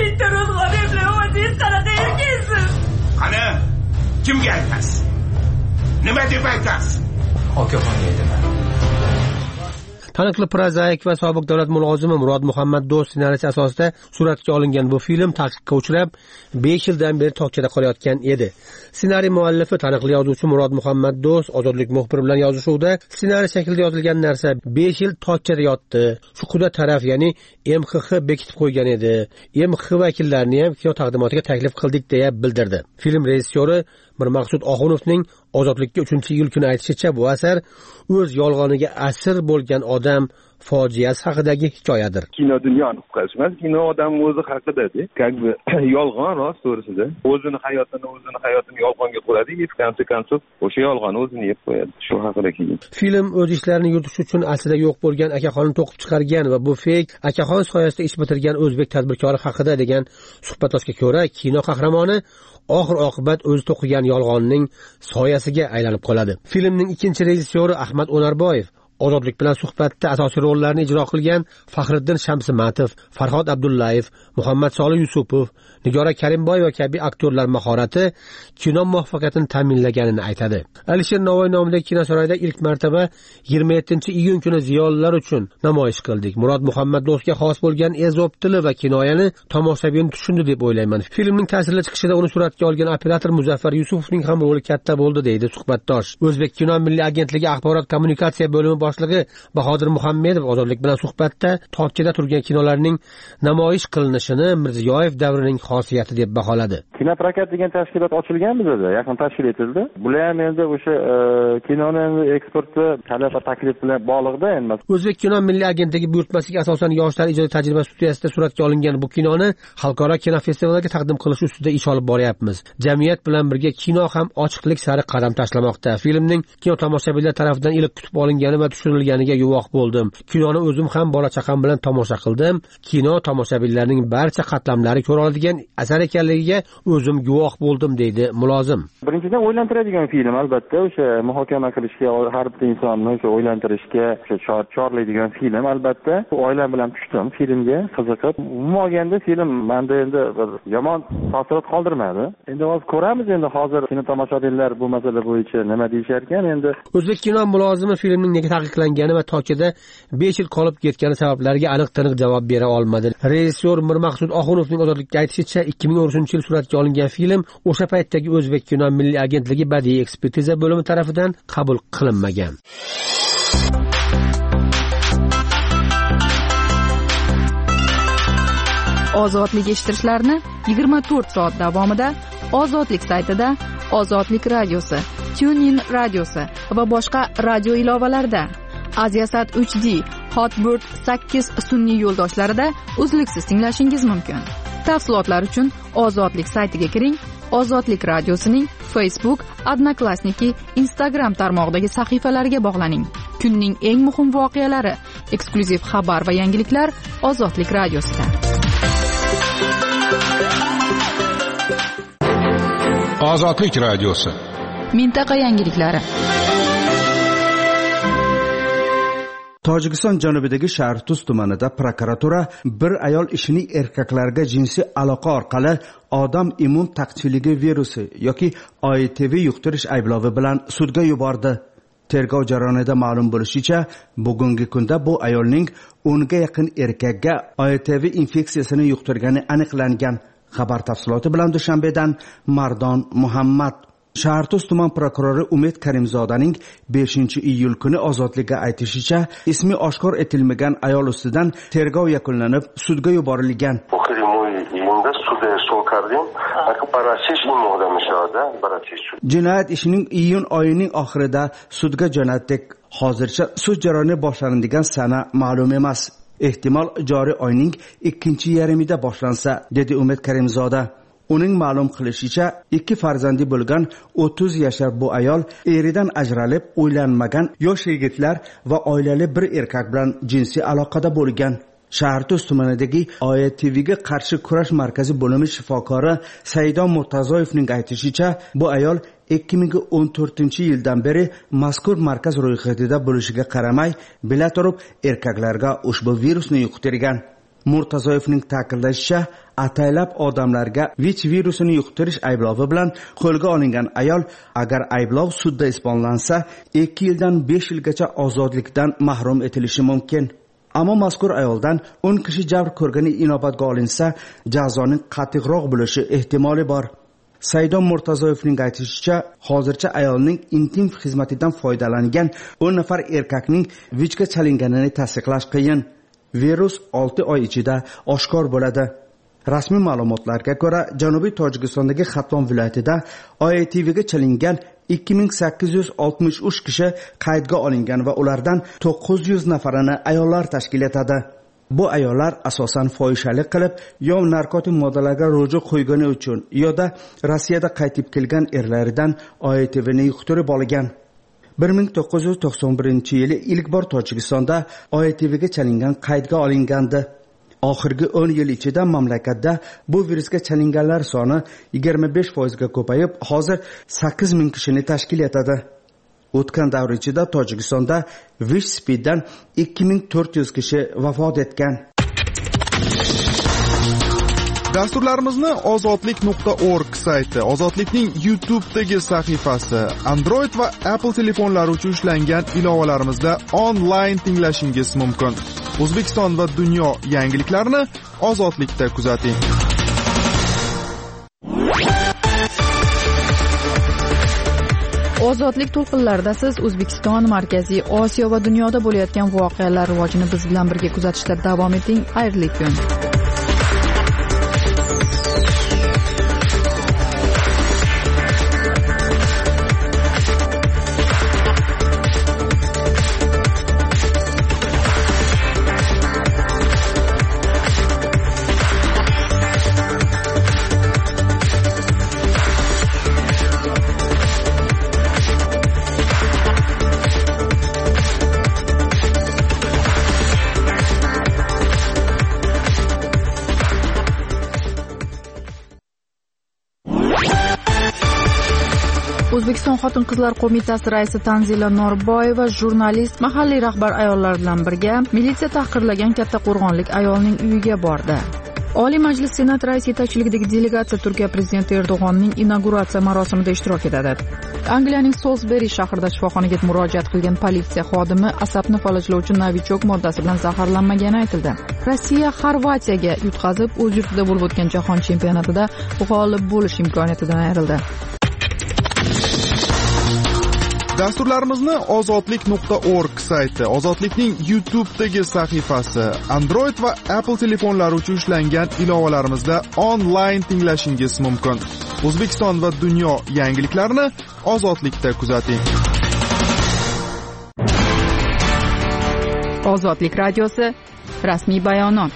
Qani, kimga aytasiz? Nima deb aytasiz? Akaxon aytaman. Taniqli prozaik va sobiq davlat mulozimi Murod Muhammad Do'st ssenariysi asosida suratga olingan bu film taqiqqa uchrab, besh yildan beri tokchada qolayotgan edi. Ssenariy muallifi taniqli yozuvchi Murod Muhammad Do'st Ozodlik muxbiri bilan yozishuvda ssenariy shaklida yozilgan narsa besh yil tokchada yotdi. Shu quda taraf, ya'ni M X X bekitib qo'ygan edi. M X X vakillarini ham kino taqdimotiga taklif qildik deya bildirdi. Film rejissyori Mirmaqsud Oxunovning Ozodlikka uchinchi iyul kuni aytishicha, bu asar o'z yolg'oniga asir bo'lgan odam fojiasi haqidagi hikoyadir. Kino dunyoni qutqarish emas, kino odam o'zi haqida-da. Как бы yolg'on rost to'g'risida. O'zini hayotini, o'zini hayotini yolg'onga qo'yadi, и в конце концов o'sha yolg'onni o'zini yeb qo'yadi. Shu haqida keyin. Film o'z ishlarini yuritish uchun aslida yo'q bo'lgan akaxonni to'qib chiqargan va bu feyk akaxon soyasida ish bitirgan o'zbek tadbirkori haqida degan suhbatlashga ko'ra, kino qahramoni oxir oqibat o'zi to'qigan yolg'onning soyasiga aylanib qoladi. Filmning ikkinchi rejissyori Ahmad Onarboyev Ozodlik bilan suhbatda asosiy rollarni ijro qilgan Faxriddin Shamsimatov, Farhod Abdullayev, Muhammad Solih Yusupov, Nigora Karimboyeva kabi aktyorlar mahorati kino muvaffaqiyatini ta'minlaganini aytadi. Alisher Navoiy nomidagi kinosaroyda ilk martaba yigirma yettinchi iyun kuni ziyolilar uchun namoyish qildik. Murod Muhammad Do'stga xos bo'lgan ezob tili va kinoyani tomoshabin tushundi deb o'ylayman. Filmning ta'sirli chiqishida uni suratga olgan operator Muzaffar Yusufovning ham roli katta bo'ldi, deydi suhbatdosh. O'zbek kino milliy agentligi axborot kommunikatsiya bo'limi boshlig'i Bahodir Muhammedov Ozodlik bilan suhbatda topchida turgan kinolarning namoyish qilinishini Mirziyoyev davrining xosiyati deb baholadi. Kinoprokat degan tashkilot ochilgan bizda, yaqin tashkil etildi. Bular ham endi o'sha kinoni eksporti talab va taklif bilan bog'liqda endi. O'zbek kino milliy agentligi buyurtmasiga asosan yoshlar ijodiy tajriba studiyasida suratga olingan bu kinoni xalqaro kinofestivallarga taqdim qilish ustida ish olib boryapmiz. Jamiyat bilan birga kino ham ochiqlik sari qadam tashlamoqda. Filmning kino tomoshabinlar tomonidan iliq kutib olingani va tushirilganiga guvoh bo'ldim. Kinoni o'zim ham bola chaqam bilan tomosha qildim. Kino tomoshabinlarning barcha qatlamlari ko'ra oladigan asar ekanligiga o'zim guvoh bo'ldim, deydi mulozim. Birinchidan o'ylantiradigan film, albatta o'sha muhokama qilishga, har bir insonni o'sha o'ylantirishga, o'sha chorlaydigan film. Albatta, oilam bilan tushdim filmga, qiziqib. Umuman olganda film menda endi yomon taassurot qoldirmadi. Endi hozir ko'ramiz, endi hozir kino tomoshabinlar bu masala bo'yicha nima deyishar ekan. Endi O'zbek kino mulozimi filmning nega taqiqlangani va tochida besh yil qolib ketgani sabablariga aniq-taniq javob bera olmadi. Rejissyor Mirmaqsud Oxunovning Ozodlikka aytishicha, ikki ming o'n uchinchi yil suratga olingan film o'sha paytdagi O'zbek kino milliy agentligi badiiy ekspertiza bo'limi tomonidan qabul qilinmagan. Ozodlik eshittirishlarni yigirma to'rt soat davomida Ozodlik saytida, Ozodlik radiosi, TuneIn radiosi va boshqa radio ilovalarida, Aziasat uch D, Hotbird sakkiz sun'iy yo'ldoshlarida uzluksiz tinglashingiz mumkin. Tafsilotlar uchun Ozodlik saytiga kiring. Ozodlik radiosining Facebook, Odnoklassniki, Instagram tarmog'idagi sahifalariga bog'laning. Kunning eng muhim voqealari, eksklyuziv xabar va yangiliklar Ozodlik radiosida. Ozodlik radiosi. Mintaqa yangiliklari. Tojikiston janubidagi Shahrtuz tumanida prokuratura bir ayol ishining erkaklarga jinsiy aloqa orqali odam immun taqchilligi virusi yoki O I T V yuqtirish ayblovi bilan sudga yubordi. Tergov jarayonida ma'lum bo'lishicha, bugungi kunda bu ayolning o'nga yaqin erkakka O I T V infeksiyasini yuqtirgani aniqlangan. Xabar tafsiloti bilan Dushanbedan Mardon Muhammad. Shahrtuz tuman prokurori Umid Karimzodaning beshinchi iyul kuni Ozodlikka aytishicha, ismi oshkor etilmagan ayol ustidan tergov yakunlanib, sudga yuborilgan. Jinoyat ishining iyun oyining oxirida sudga jo'natdik. Hozircha sud jarayoni boshlanadigan sana ma'lum emas. Ehtimol joriy oyning ikkinchi yarmida boshlansa, dedi Umid Karimzoda. Uning ma'lum qilishicha, ikki farzandi bo'lgan o'ttiz yashar bu ayol eridan ajralib, uylanmagan yosh yigitlar va oilali bir erkak bilan jinsiy aloqada bo'lgan. Shahrtuz tumanidagi O I T Vga qarshi kurash markazi bo'limi shifokori Saidon Murtazoyevning aytishicha, bu ayol ikki ming o'n to'rtinchi yildan beri mazkur markaz ro'yxatida bo'lishiga qaramay, bila turib erkaklarga ushbu virusni yuqtirgan. Murtazoyevning ta'kidlashicha, ataylab odamlarga V I C virusini yuqtirish ayblovi bilan qo'lga olingan ayol agar ayblov sudda isbotlansa, ikki yildan besh yilgacha ozodlikdan mahrum etilishi mumkin. Ammo mazkur ayoldan o'n kishi jabr ko'rgani inobatga olinsa, jazoning qattiqroq bo'lishi ehtimoli bor. Saidon Murtazoyevning aytishicha, hozircha ayolning intim xizmatidan foydalangan o'n nafar erkakning V I C ga chalinganini tasdiqlash qiyin. Virus olti oy ichida oshkor bo'ladi. Rasmiy ma'lumotlarga ko'ra, Janubiy Tojikistondagi Xatlon viloyatida O I T Vga chalingan ikki ming sakkiz yuz oltmish uch kishi qaydga olingan va ulardan to'qqiz yuz nafarini ayollar tashkil etadi. Bu ayollar asosan fohishalik qilib, yo narkotik moddalarga ruju qo'ygani uchun, yoda Rossiyada qaytib kelgan erlaridan O E T V'ni yuqtirib olgan. bir ming to'qqiz yuz to'qson birinchi yili ilk bor Tojikistonda O E T V'ga chalingan qaydga olingandi. Oxirgi o'n yil ichida mamlakatda bu virusga chalinganlar soni yigirma besh foiz ga ko'payib, hozir sakkiz ming kishini tashkil etadi. O'tgan davr ichida Tojikistonda Wish-Speeddan ikki ming to'rt yuz kishi vafot etgan. Dasturlarimizni ozodlik nuqta org sayti, Ozodlikning YouTube'dagi sahifasi, Android va Apple telefonlari uchun ishlangan ilovalarimizda onlayn tinglashingiz mumkin. O'zbekiston va dunyo yangiliklarini Ozodlikda kuzating. Ozodlik to'lqinlarida siz O'zbekiston, Markaziy Osiyo va dunyoda bo'layotgan voqealar rivojini biz bilan birga kuzatishda davom eting. Xayrli kun. O'zbekiston Xotin-qizlar qo'mitasi raisi Tanzila Norboyeva jurnalist, mahalliy rahbar ayollar bilan birga militsiya tahqirlagan Kattaqo'rg'onlik ayolning uyiga bordi. Oliy Majlis Senat raisi yetakchiligidagi delegatsiya Turkiya prezidenti Erdo'g'onning inauguratsiya marosimida ishtirok etadi. Angliyaning Solsberi shahrida shifoxonaga murojaat qilgan politsiya xodimi asabni falajlovchi novichok moddasi bilan zaharlanmagani aytildi. Rossiya Xorvatiyaga yutqazib, o'z yurtida bo'lib o'tgan jahon chempionatida g'olib bo'lish imkoniyatidan ayrildi. Dasturlarimizni ozodlik nuqta org sayti, Ozodlikning YouTube'dagi sahifasi, Android va Apple telefonlari uchun ishlangan ilovalarimizda onlayn tinglashingiz mumkin. O'zbekiston va dunyo yangiliklarini Ozodlikda kuzating. Ozodlik radiosi rasmiy bayonot.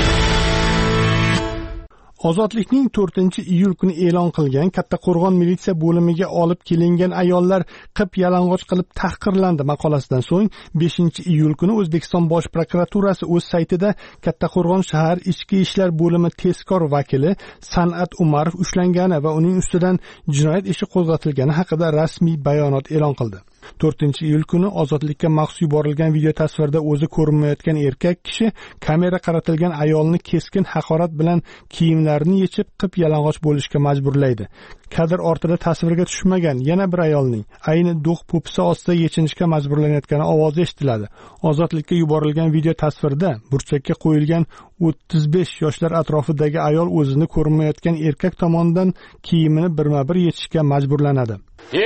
Ozodlikning to'rtinchi iyul kuni e'lon qilgan Kattaqo'rg'on militsiya bo'limiga olib kelingan ayollar qip yalang'och qilib tahqirlandi maqolasidan so'ng beshinchi iyul kuni O'zbekiston Bosh prokuraturasi o'z saytida Kattaqo'rg'on shahar ichki ishlar bo'limi tezkor vakili San'at Umarov ushlangani va uning ustidan jinoyat ishi qo'zg'atilgani haqida rasmiy bayonot e'lon qildi. to'rtinchi iyul kuni Ozodlikka maxsus yuborilgan video tasvirda o'zi ko'rinmayotgan erkak kishi kamera qaratilgan ayolni keskin haqorat bilan kiyimlarini yechib qip yalang'och bo'lishga majburlaydi. Kadr ortida tasvirga tushmagan yana bir ayolning ayni do'q po'pisa ostida yechinishga majburlanayotgani ovozi eshitiladi. Ozodlikka yuborilgan video tasvirda burchakka qo'yilgan o'ttiz besh yoshlar atrofidagi ayol o'zini ko'rinmayotgan erkak tomonidan kiyimini birma-bir yechishga majburlanadi.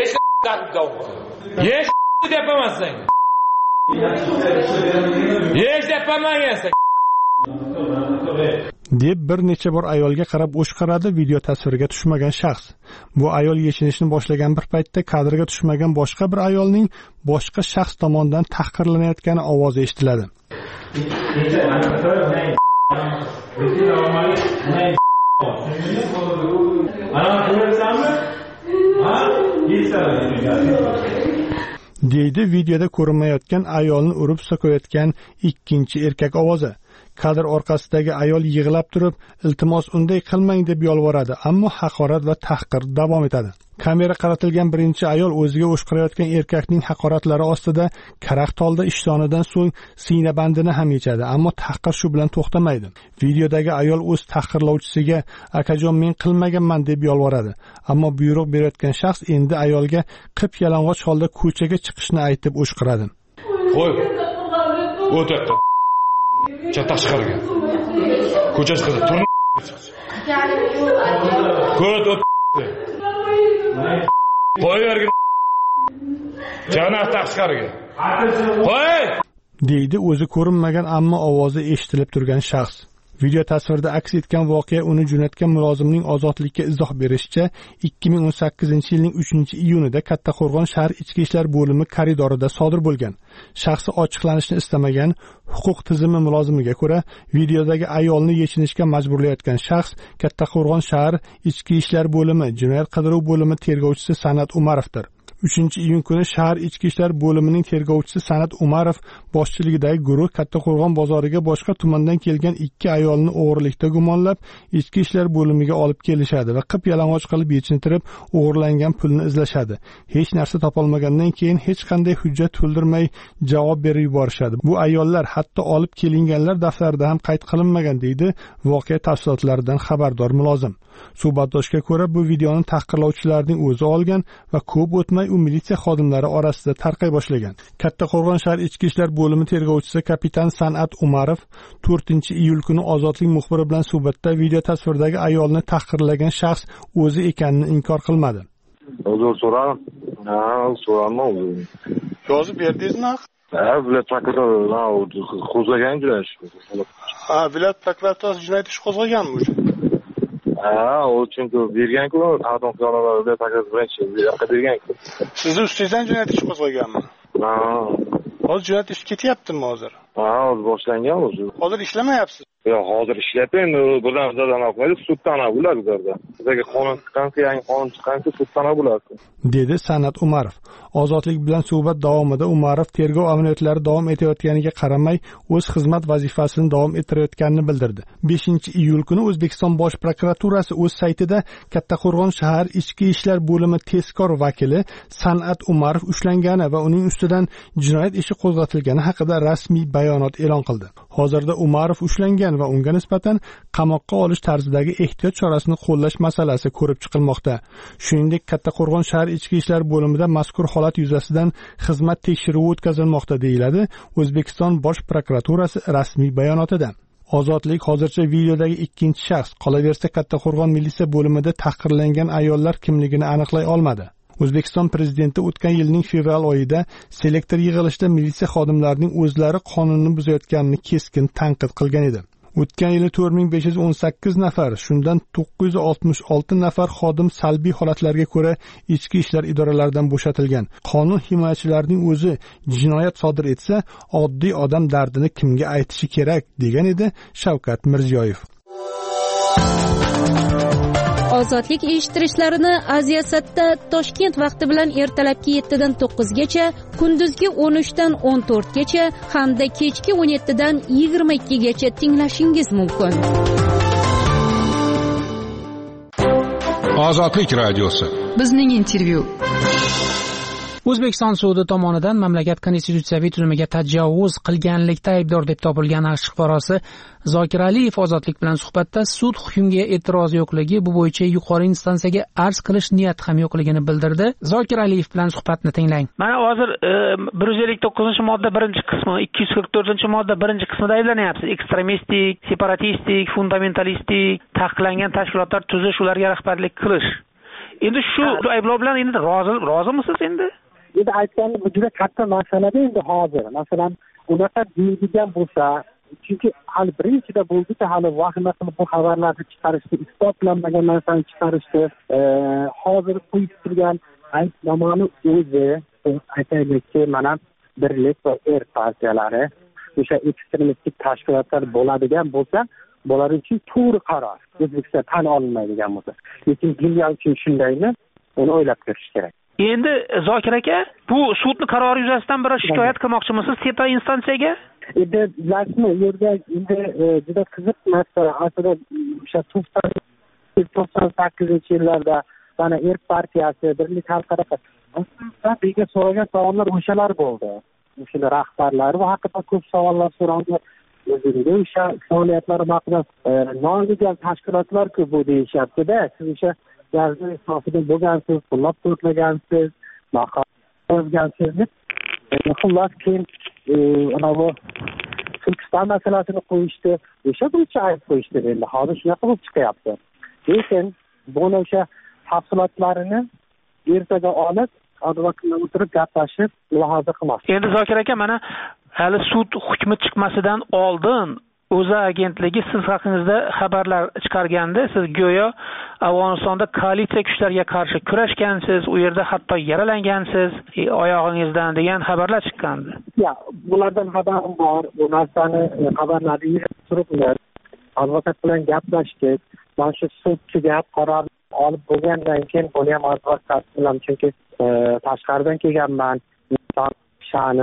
Yeş yapamazsın. Yeş yapamazsın. deb bir necha bor ayolga qarab o'shqiradi video tasvirga tushmagan shaxs. Bu ayol yechinishni boshlagan bir paytda kadrga tushmagan boshqa bir ayolning boshqa shaxs tomonidan tahqirlanayotgani ovozi eshitiladi. deydi videoda ko'rinmayotgan ayolni urib so'kayotgan ikkinchi erkak ovozi. Kadr orqasidagi ayol yig'lab turib, iltimos unday qilmang deb yolvoradi, ammo haqorat va tahqir davom etadi. Kamera qaratilgan birinchi ayol o'ziga o'shqirayotgan erkakning haqoratlari ostida karaxt holda ishtonidan so'ng siyna bandini ham yechadi, ammo tahqir shu bilan to'xtamaydi. Videodagi ayol o'z tahqirlovchisiga "Akajon, men qilmaganman" deb yolvoradi, ammo buyruq berayotgan shaxs endi ayolga qip yalang'och holda ko'chaga chiqishni aytib o'shqiradi. Qo'y. O'taqqa. Chata chiqargan. Ko'cha chiqdi. Turni. Ko't o't. Qo'y yerga. Jana tashqariga. Qo'y! deydi o'zi ko'rinmagan ammo ovozi eshitilib turgan shaxs. Video tasvirda aks etgan voqea uni jo'natgan mulozimning ozodlikka izoh berishicha, ikki ming o'n sakkizinchi yilning uchinchi iyunida Kattaqo'rg'on shahar ichki ishlar bo'limi koridorida sodir bo'lgan. Shaxsi ochiqlanishni istamagan huquq tizimi mulozimiga ko'ra, videodagi ayolni yechinishga majburlayotgan shaxs Kattaqo'rg'on shahar ichki ishlar bo'limi jinoyat qidiruv bo'limi tergovchisi San'at Umarovdir. uchinchi iyun kuni shahar ichki ishlar bo'limining tergovchisi San'at Umarov boshchiligidagi guruh Kattaqo'rg'on bozoriga boshqa tumandan kelgan ikki ayolni o'g'rilikda gumonlab, ichki ishlar bo'limiga olib kelishadi va qip yalang'och qilib yechintirib, o'g'irlangan pulni izlashadi. Hech narsa topolmagandan keyin hech qanday hujjat to'ldirmay javob berib yuborishadi. Bu ayollar hatto olib kelinganlar daftarida ham qayd qilinmagan, deydi voqea tafsilotlaridan xabardor mulozim. Suhbatdoshga ko'ra, bu videoni tahqirlovchilarning o'zi olgan va ko'p o'tmay u militsiya xodimlari orasida tarqay boshlagan. Kattaqo'rg'on shahar ichki ishlar bo'limi tergovchisi kapitan San'at Umarov to'rtinchi iyul kuni Ozodlik muxbiri bilan suhbatda video tasvirdagi ayolni tahqirlagan shaxs o'zi ekanini inkor qilmadi. Uzr so'radim. Ha, so'radim o'zi. Yozib berdingizmi? Ha, viloyat prokuraturasi qo'zg'agan jinoyat ishi. Ha, viloyat prokuraturasi jinoyat ishi qo'zg'aganmi o'zi? Ha, o chunki bergan-ku, xaridor qilganlar taklif birinchi yoqqa bergan-ku. Sizni ustingizdan jinoyat ishi qo'zg'aganmi? Ha. Hozir jinoyat ishi ketyaptimi hozir? Ha, hozir boshlangan o'zi. Hozir ishlamayapsiz? Yo'q, hozir ishlayapman. Bular bizdan olmaydi, suddan bular bizlarda. Bizga qonun chiqqanki, yangi qonun chiqqanki, suddan bular. dedi San'at Umarov. Ozodlik bilan suhbat davomida Umarov tergov amaliyotlari davom etayotganiga qaramay, o'z xizmat vazifasini davom ettirayotganini bildirdi. beshinchi iyul kuni O'zbekiston Bosh prokuraturasi o'z saytida Kattaqo'rg'on shahar ichki ishlar bo'limi tezkor vakili San'at Umarov ushlangani va uning ustidan jinoyat ishi qo'zg'atilgani haqida rasmiy bayonot e'lon qildi. Hozirda Umarov ushlangan va unga nisbatan qamoqqa olish tarzidagi ehtiyot chorasini qo'llash masalasi ko'rib chiqilmoqda. Shuningdek, Kattaqo'rg'on shahar ichki ishlar bo'limida mazkur holat yuzasidan xizmat tekshiruvi o'tkazilmoqda, deyiladi O'zbekiston Bosh prokuraturasi rasmiy bayonotida. Ozodlik hozircha videodagi ikkinchi shaxs, qolaversa Kattaqo'rg'on militsiya bo'limida tahqirlangan ayollar kimligini aniqlay olmadi. O'zbekiston prezidenti o'tgan yilning fevral oyida selektor yig'ilishida militsiya xodimlarining o'zlari qonunni buzayotganini keskin tanqid qilgan edi. O'tgan yili to'rt ming besh yuz o'n sakkiz nafar, shundan to'qqiz yuz oltmish olti nafar xodim salbiy holatlarga ko'ra ichki ishlar idoralaridan bo'shatilgan. Qonun himoyachilarining o'zi jinoyat sodir etsa, oddiy odam dardini kimga aytishi kerak, degan edi Shavkat Mirziyoyev. Ozodlik eshittirishlarini Aziyasatda Toshkent vaqti bilan ertalabki yettidan to'qqizgacha, kunduzgi o'n uchdan o'n to'rtgacha hamda kechki o'n yettidan yigirma ikkigacha tinglashingiz mumkin. Ozodlik radiosi. Bizning intervyu. O'zbekiston sudi tomonidan mamlakat konstitutsiyaviy tuzumiga tajovuz qilganlikda aybdor deb topilgan AQSh fuqarosi Zokir Aliyev Ozodlik bilan suhbatda sud hukmiga e'tiroz yo'qligi, bu bo'yicha yuqori instansiyaga arz qilish niyati ham yo'qligini bildirdi. Zokir Aliyev bilan suhbatni tinglang. Mana hozir bir yuz ellik to'qqizinchi modda birinchi qismi, ikki yuz qirq to'rtinchi modda birinchi qismida ayblanyapsiz. Ekstremistik, separatistik, fundamentalistik, taqiqlangan tashkilotlar tuzish, ularga rahbarlik qilish. Endi shu ayblov bilan endi rozi rozimisiz endi? Endi aytganda bu juda katta masalada endi hozir. Masalan, unaqa deydigan bo'lsa, chunki hali birinchida bo'ldiki, hali vahima qilib bu xabarlarni chiqarishdi, isbotlanmagan narsani chiqarishdi. Hozir qo'yib turgan aybnomani o'zi aytaylikki, mana Birlik va Er partiyalari o'sha ekstremistik tashkilotlar bo'ladigan bo'lsa, bular uchun to'g'ri qaror. O'zbekistonda tan olinmaydigan bo'lsa. Lekin dunyo uchun shundaymi? Uni o'ylab ko'rish kerak. Endi Zokir aka, bu sudning qarori yuzasidan bir shikoyat qilmoqchimisiz tepa instansiyaga? Endi bilasizmi, u yerga endi juda qiziq masala. Aslida o'sha to'qson sakkizinchi yillarda mana Er partiyasi, Birlik xalqaro bizga so'ragan savollar o'shalar bo'ldi. O'sha rahbarlar va haqida ko'p savollar so'raldi. O'zingizga o'sha faoliyatlari haqida non-legal tashkilotlar-ku bu deyishyapti-da. Siz o'sha yazma isofida bo'lgansiz, qo'llab quvvatlagansiz, maqom yozgansiz. Xullas keyin anavi Turkiston masalasini qo'yishdi. O'sha bo'yicha ayb qo'yishdi endi. Hozir shunaqa bo'lib chiqyapti. Lekin buni o'sha tafsilotlarini ertaga olib, advokatlar o'tirib gaplashib, mulohaza qilmoqchi. Endi Zokir aka, mana hali sud hukmi chiqmasidan oldin O'zA agentligi siz haqingizda xabarlar chiqarganda, siz go'yo Afg'onistonda koalitsiya kuchlariga qarshi kurashgansiz, u yerda hatto yaralangansiz, oyog'ingizdan degan xabarlar chiqqandi. Ya, bulardan xabarim bor. Bu narsani xabarlarni turiblar. Advokat bilan gaplashdik. Mana shu sudchiga qaror olib bo'lgandan keyin buni ham advokat bilan, chunki tashqaridan kelganman, inson sha'ni,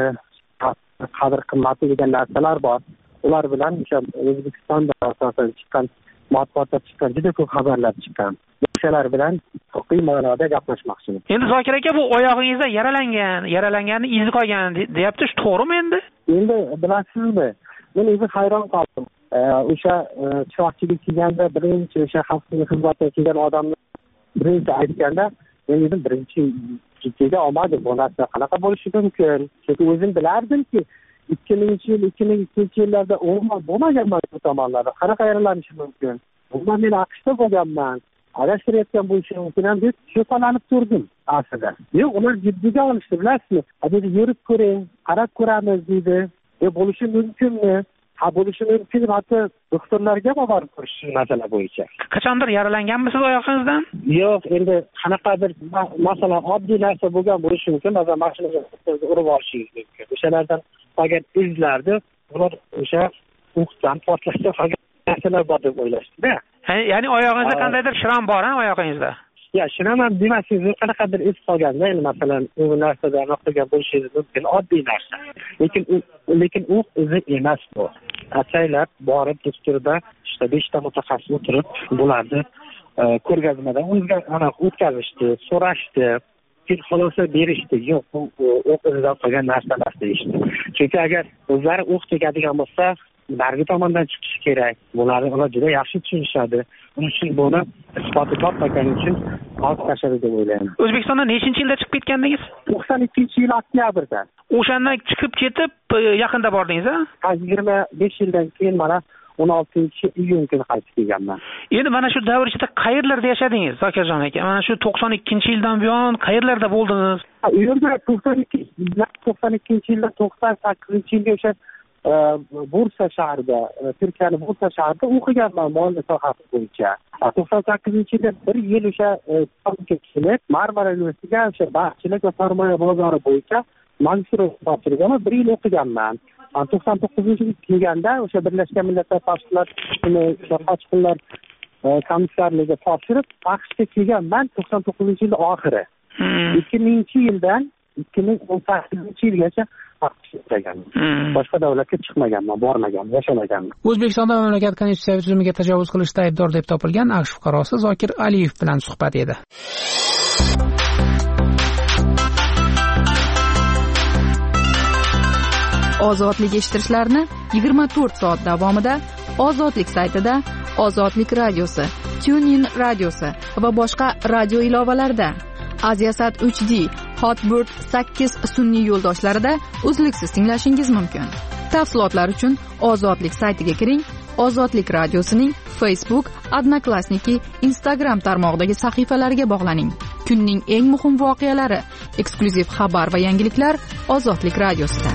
qadr qimmati degan narsalar bor. Ular bilan o'sha O'zbekistonda asosan chiqqan matbuotda chiqqan juda ko'p xabarlar chiqqan. O'shalar bilan huquqiy ma'noda gaplashmoqchiman. Endi Zokir aka, bu oyog'ingizda yaralangan, yaralanganni izi qolgan deyapti, shu to'g'rimi endi? Endi bilasizmi, men o'zim hayron qoldim. O'sha chiroqchiga kelganda birinchi o'sha xavfsizlik xizmatiga kelgan odamni birinchi aytganda, men dedim birinchi jiddiga olmadim. Bu narsa qanaqa bo'lishi mumkin? Chunki o'zim bilardimki ikki minginchi yil, ikki ming ikkinchi yillarda umuman bo'lmaganman bu tomonlarda. Qanaqa yaralanishi mumkin? Bundan men AQShda bo'lganman. Adashtirayotgan bo'lishi mumkin ham deb shubhalanib turdim aslida. Yo'q, ular jiddiga olishdi, bilasizmi? Dedi, yurib ko'ring, qarab ko'ramiz dedi. E bo'lishi mumkinmi? Ha, bo'lishi mumkin, hatto doktorlarga borib ko'rish masala bo'yicha. Qachondir yaralanganmisiz oyog'ingizdan? Yo'q, endi qanaqadir masalan oddiy narsa bo'lgan bo'lishi mumkin, masalan mashinaga urib olishingiz mumkin. O'shalardan qolgan izlarni ular o'sha o'qdan portlashda qolgan narsalar bor deb o'ylashdi-da. Ya'ni oyog'ingizda qandaydir shram bor, ha, oyog'ingizda? Ya, shram ham demasangiz, qanaqadir iz qolganda, endi masalan u narsada aniqlagan bo'lishingiz mumkin, oddiy narsa. Lekin lekin u o'zi emas bu. Ataylab borib doktorda işte beshta mutaxassis o'tirib bularni ko'rgazmadan o'tkazishdi, so'rashdi, keyin xulosa berishdi. Yo'q, bu o'q izidan qolgan narsa emas deyishdi. Chunki agar o'zlari o'q tegadigan bo'lsa, narigi tomondan chiqishi kerak. Bularni ular juda yaxshi tushunishadi. Uning uchun buni isboti topmagan uchun olib tashladi deb o'ylayman. O'zbekistonda nechinchi yilda chiqib ketgandingiz? to'qson ikkinchi yil oktyabrda. O'shandan chiqib ketib, yaqinda bordingiz, a? Ha, yigirma besh yildan keyin mana o'n oltinchi iyun kuni qaytib kelganman. Endi mana shu davr ichida qayerlarda yashadingiz, Zokirjon aka? Mana shu to'qson ikkinchi yildan buyon qayerlarda bo'ldingiz? Ha, u yerda to'qson ikkinchi yilda to'qson sakkizinchi yilga o'sha Bursa shahrida, Turkiyaning Bursa shahrida o'qiganman moliya sohasi bo'yicha. to'qson sakkizinchi yilda bir yil o'sha kelib, Marmara universitetiga o'sha baxshilik va sarmoya bozori bo'yicha magistr topshirganman, bir yil o'qiganman. to'qson to'qqizinchi yil kelganda o'sha Birlashgan Millatlar Tashkilotining qochqinlar komissarligiga topshirib, AQShga kelganman to'qson to'qqizinchi yil oxiri. ikki mingchi yildan ikki ming o'n sakkizinchi yilgacha boshqa davlatga chiqmaganman, bormaganman, yashamaganman. O'zbekistonda mamlakat konstitutsiyaviy tuzumga tajovuz qilishda aybdor deb topilgan AQSh fuqarosi Zokir Aliyev bilan suhbat edi. Ozodlik eshittirishlarni yigirma to'rt soat davomida Ozodlik saytida, Ozodlik radiosi, TuneIn radiosi va boshqa radio ilovalarida, Aziasat uch D, Hotbird sakkiz sun'iy yo'ldoshlarida uzluksiz tinglashingiz mumkin. Tafsilotlar uchun Ozodlik saytiga kiring. Ozodlik radiosining Facebook, Odnoklassniki, Instagram tarmog'idagi sahifalariga bog'laning. Kunning eng muhim voqealari, eksklyuziv xabar va yangiliklar Ozodlik radiosida.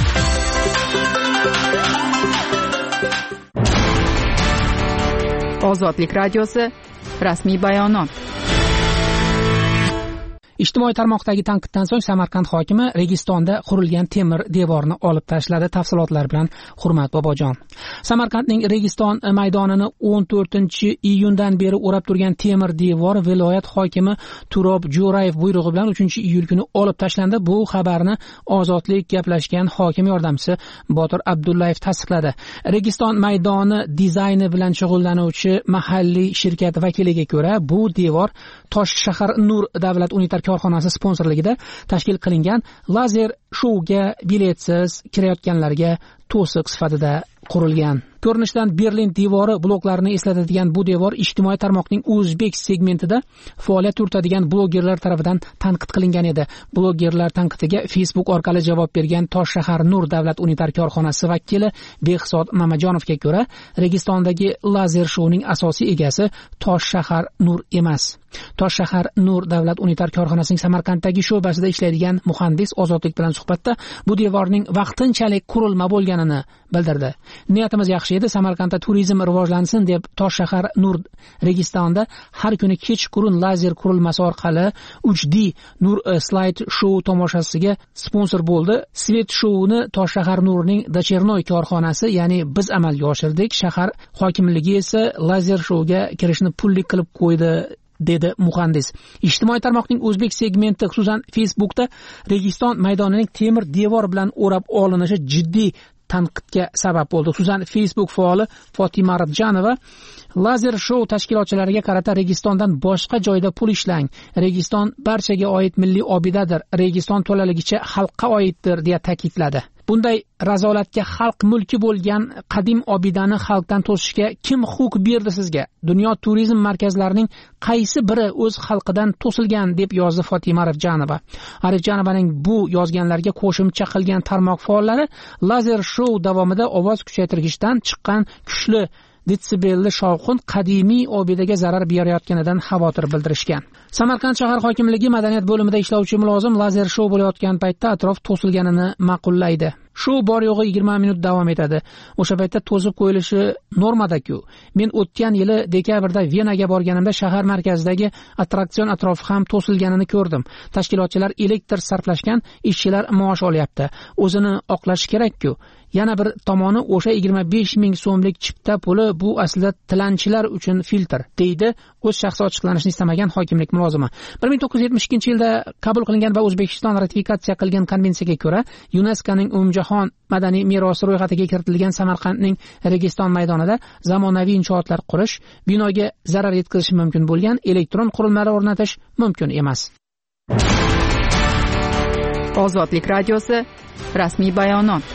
Ozodlik radiosi rasmiy bayonot. Ijtimoiy tarmoqdagi tanqiddan so'ng Samarqand hokimi Registonda qurilgan temir devorni olib tashladi. Tafsilotlar bilan Hurmat Bobojon. Samarqandning Registon maydonini o'n to'rtinchi iyundan beri o'rab turgan temir devor viloyat hokimi Turob Jo'rayev buyrug'i bilan uchinchi iyul kuni olib tashlandi. Bu xabarni Ozodlik gaplashgan hokim yordamchisi Botir Abdullayev tasdiqladi. Registon maydoni dizayni bilan shug'ullanuvchi mahalliy shirkat vakiliga ko'ra, bu devor Toshshahar Nur davlat unitar korxonasi sponsorligida tashkil qilingan lazer shouga biletsiz kirayotganlarga to'siq sifatida qurilgan. Ko'rinishdan Berlin devori bloklarini eslatadigan bu devor ijtimoiy tarmoqning o'zbek segmentida faoliyat yuritadigan blogerlar tomonidan tanqid qilingan edi. Blogerlar tanqidiga Facebook orqali javob bergan Toshshahar Nur davlat unitar korxonasi vakili Behzod Mamajonovga ko'ra, Registondagi lazer shouning asosiy egasi Toshshahar Nur emas. Toshshahar Nur davlat unitar korxonasining Samarqanddagi sho'basida ishlaydigan muhandis Ozodlik bilan suhbatda bu devorning vaqtinchalik qurilma bo'lganini bildirdi. Niyatimiz yaxshi edi. Samarqandda turizm rivojlansin deb Toshshahar Nur Registonda har kuni kechqurun lazer qurilmasi orqali uch D Nur Slide Show tomoshasiga sponsor bo'ldi. Svet Show'ni Toshshahar Nurning Dachernoy korxonasi, ya'ni biz amalga oshirdik. Shahar hokimligi esa lazer shouga kirishni pulli qilib qo'ydi, dedi muhandis. Ijtimoiy tarmoqning o'zbek segmenti, xususan Facebookda Registon maydonining temir devor bilan o'rab olinishi jiddiy tanqidga sabab bo'ldi. Xususan Facebook faoli Fotima Arabjanova lazer shou tashkilotchilariga qarata Registondan boshqa joyda pul ishlang. Registon barchaga oid milliy obidadir. Registon to'laligicha xalqqa oiddir deya ta'kidladi. Bunday razolatga xalq mulki bo'lgan qadim obidani xalqdan to'sishga kim huquq berdi sizga? Dunyo turizm markazlarining qaysi biri o'z xalqidan to'silgan, deb yozdi Fotima Arifjanova. Arifjanovaning bu yozganlarga qo'shimcha qilgan tarmoq faollari lazer shou davomida ovoz kuchaytirgichdan chiqqan kuchli detsibelli shovqin qadimiy obidaga zarar berayotganidan xavotir bildirishgan. Samarqand shahar hokimligi madaniyat bo'limida ishlovchi mulozim lazer shou bo'layotgan paytda atrof to'silganini ma'qullaydi. Shou bor yo'g'i yigirma minut davom etadi. O'sha paytda to'sib qo'yilishi normadaku. Men o'tgan yili dekabrda Venaga borganimda shahar markazidagi attraksion atrofi ham to'silganini ko'rdim. Tashkilotchilar elektr sarflashgan, ishchilar maosh olyapti. O'zini oqlash kerak-ku. Yana bir tomoni o'sha yigirma besh ming so'mlik chipta puli bu aslida tilanchilar uchun filtr, deydi o'z shaxsi ochiqlanishni istamagan hokimlik mulozimi. bir ming to'qqiz yuz yetmish ikkinchi yilda qabul qilingan va O'zbekiston ratifikatsiya qilgan konvensiyaga ko'ra YuNESKOning umumjahon madaniy merosi ro'yxatiga kiritilgan Samarqandning Registon maydonida zamonaviy inshootlar qurish, binoga zarar yetkazishi mumkin bo'lgan elektron qurilmalar o'rnatish mumkin emas. Ozodlik radiosi rasmiy bayonot.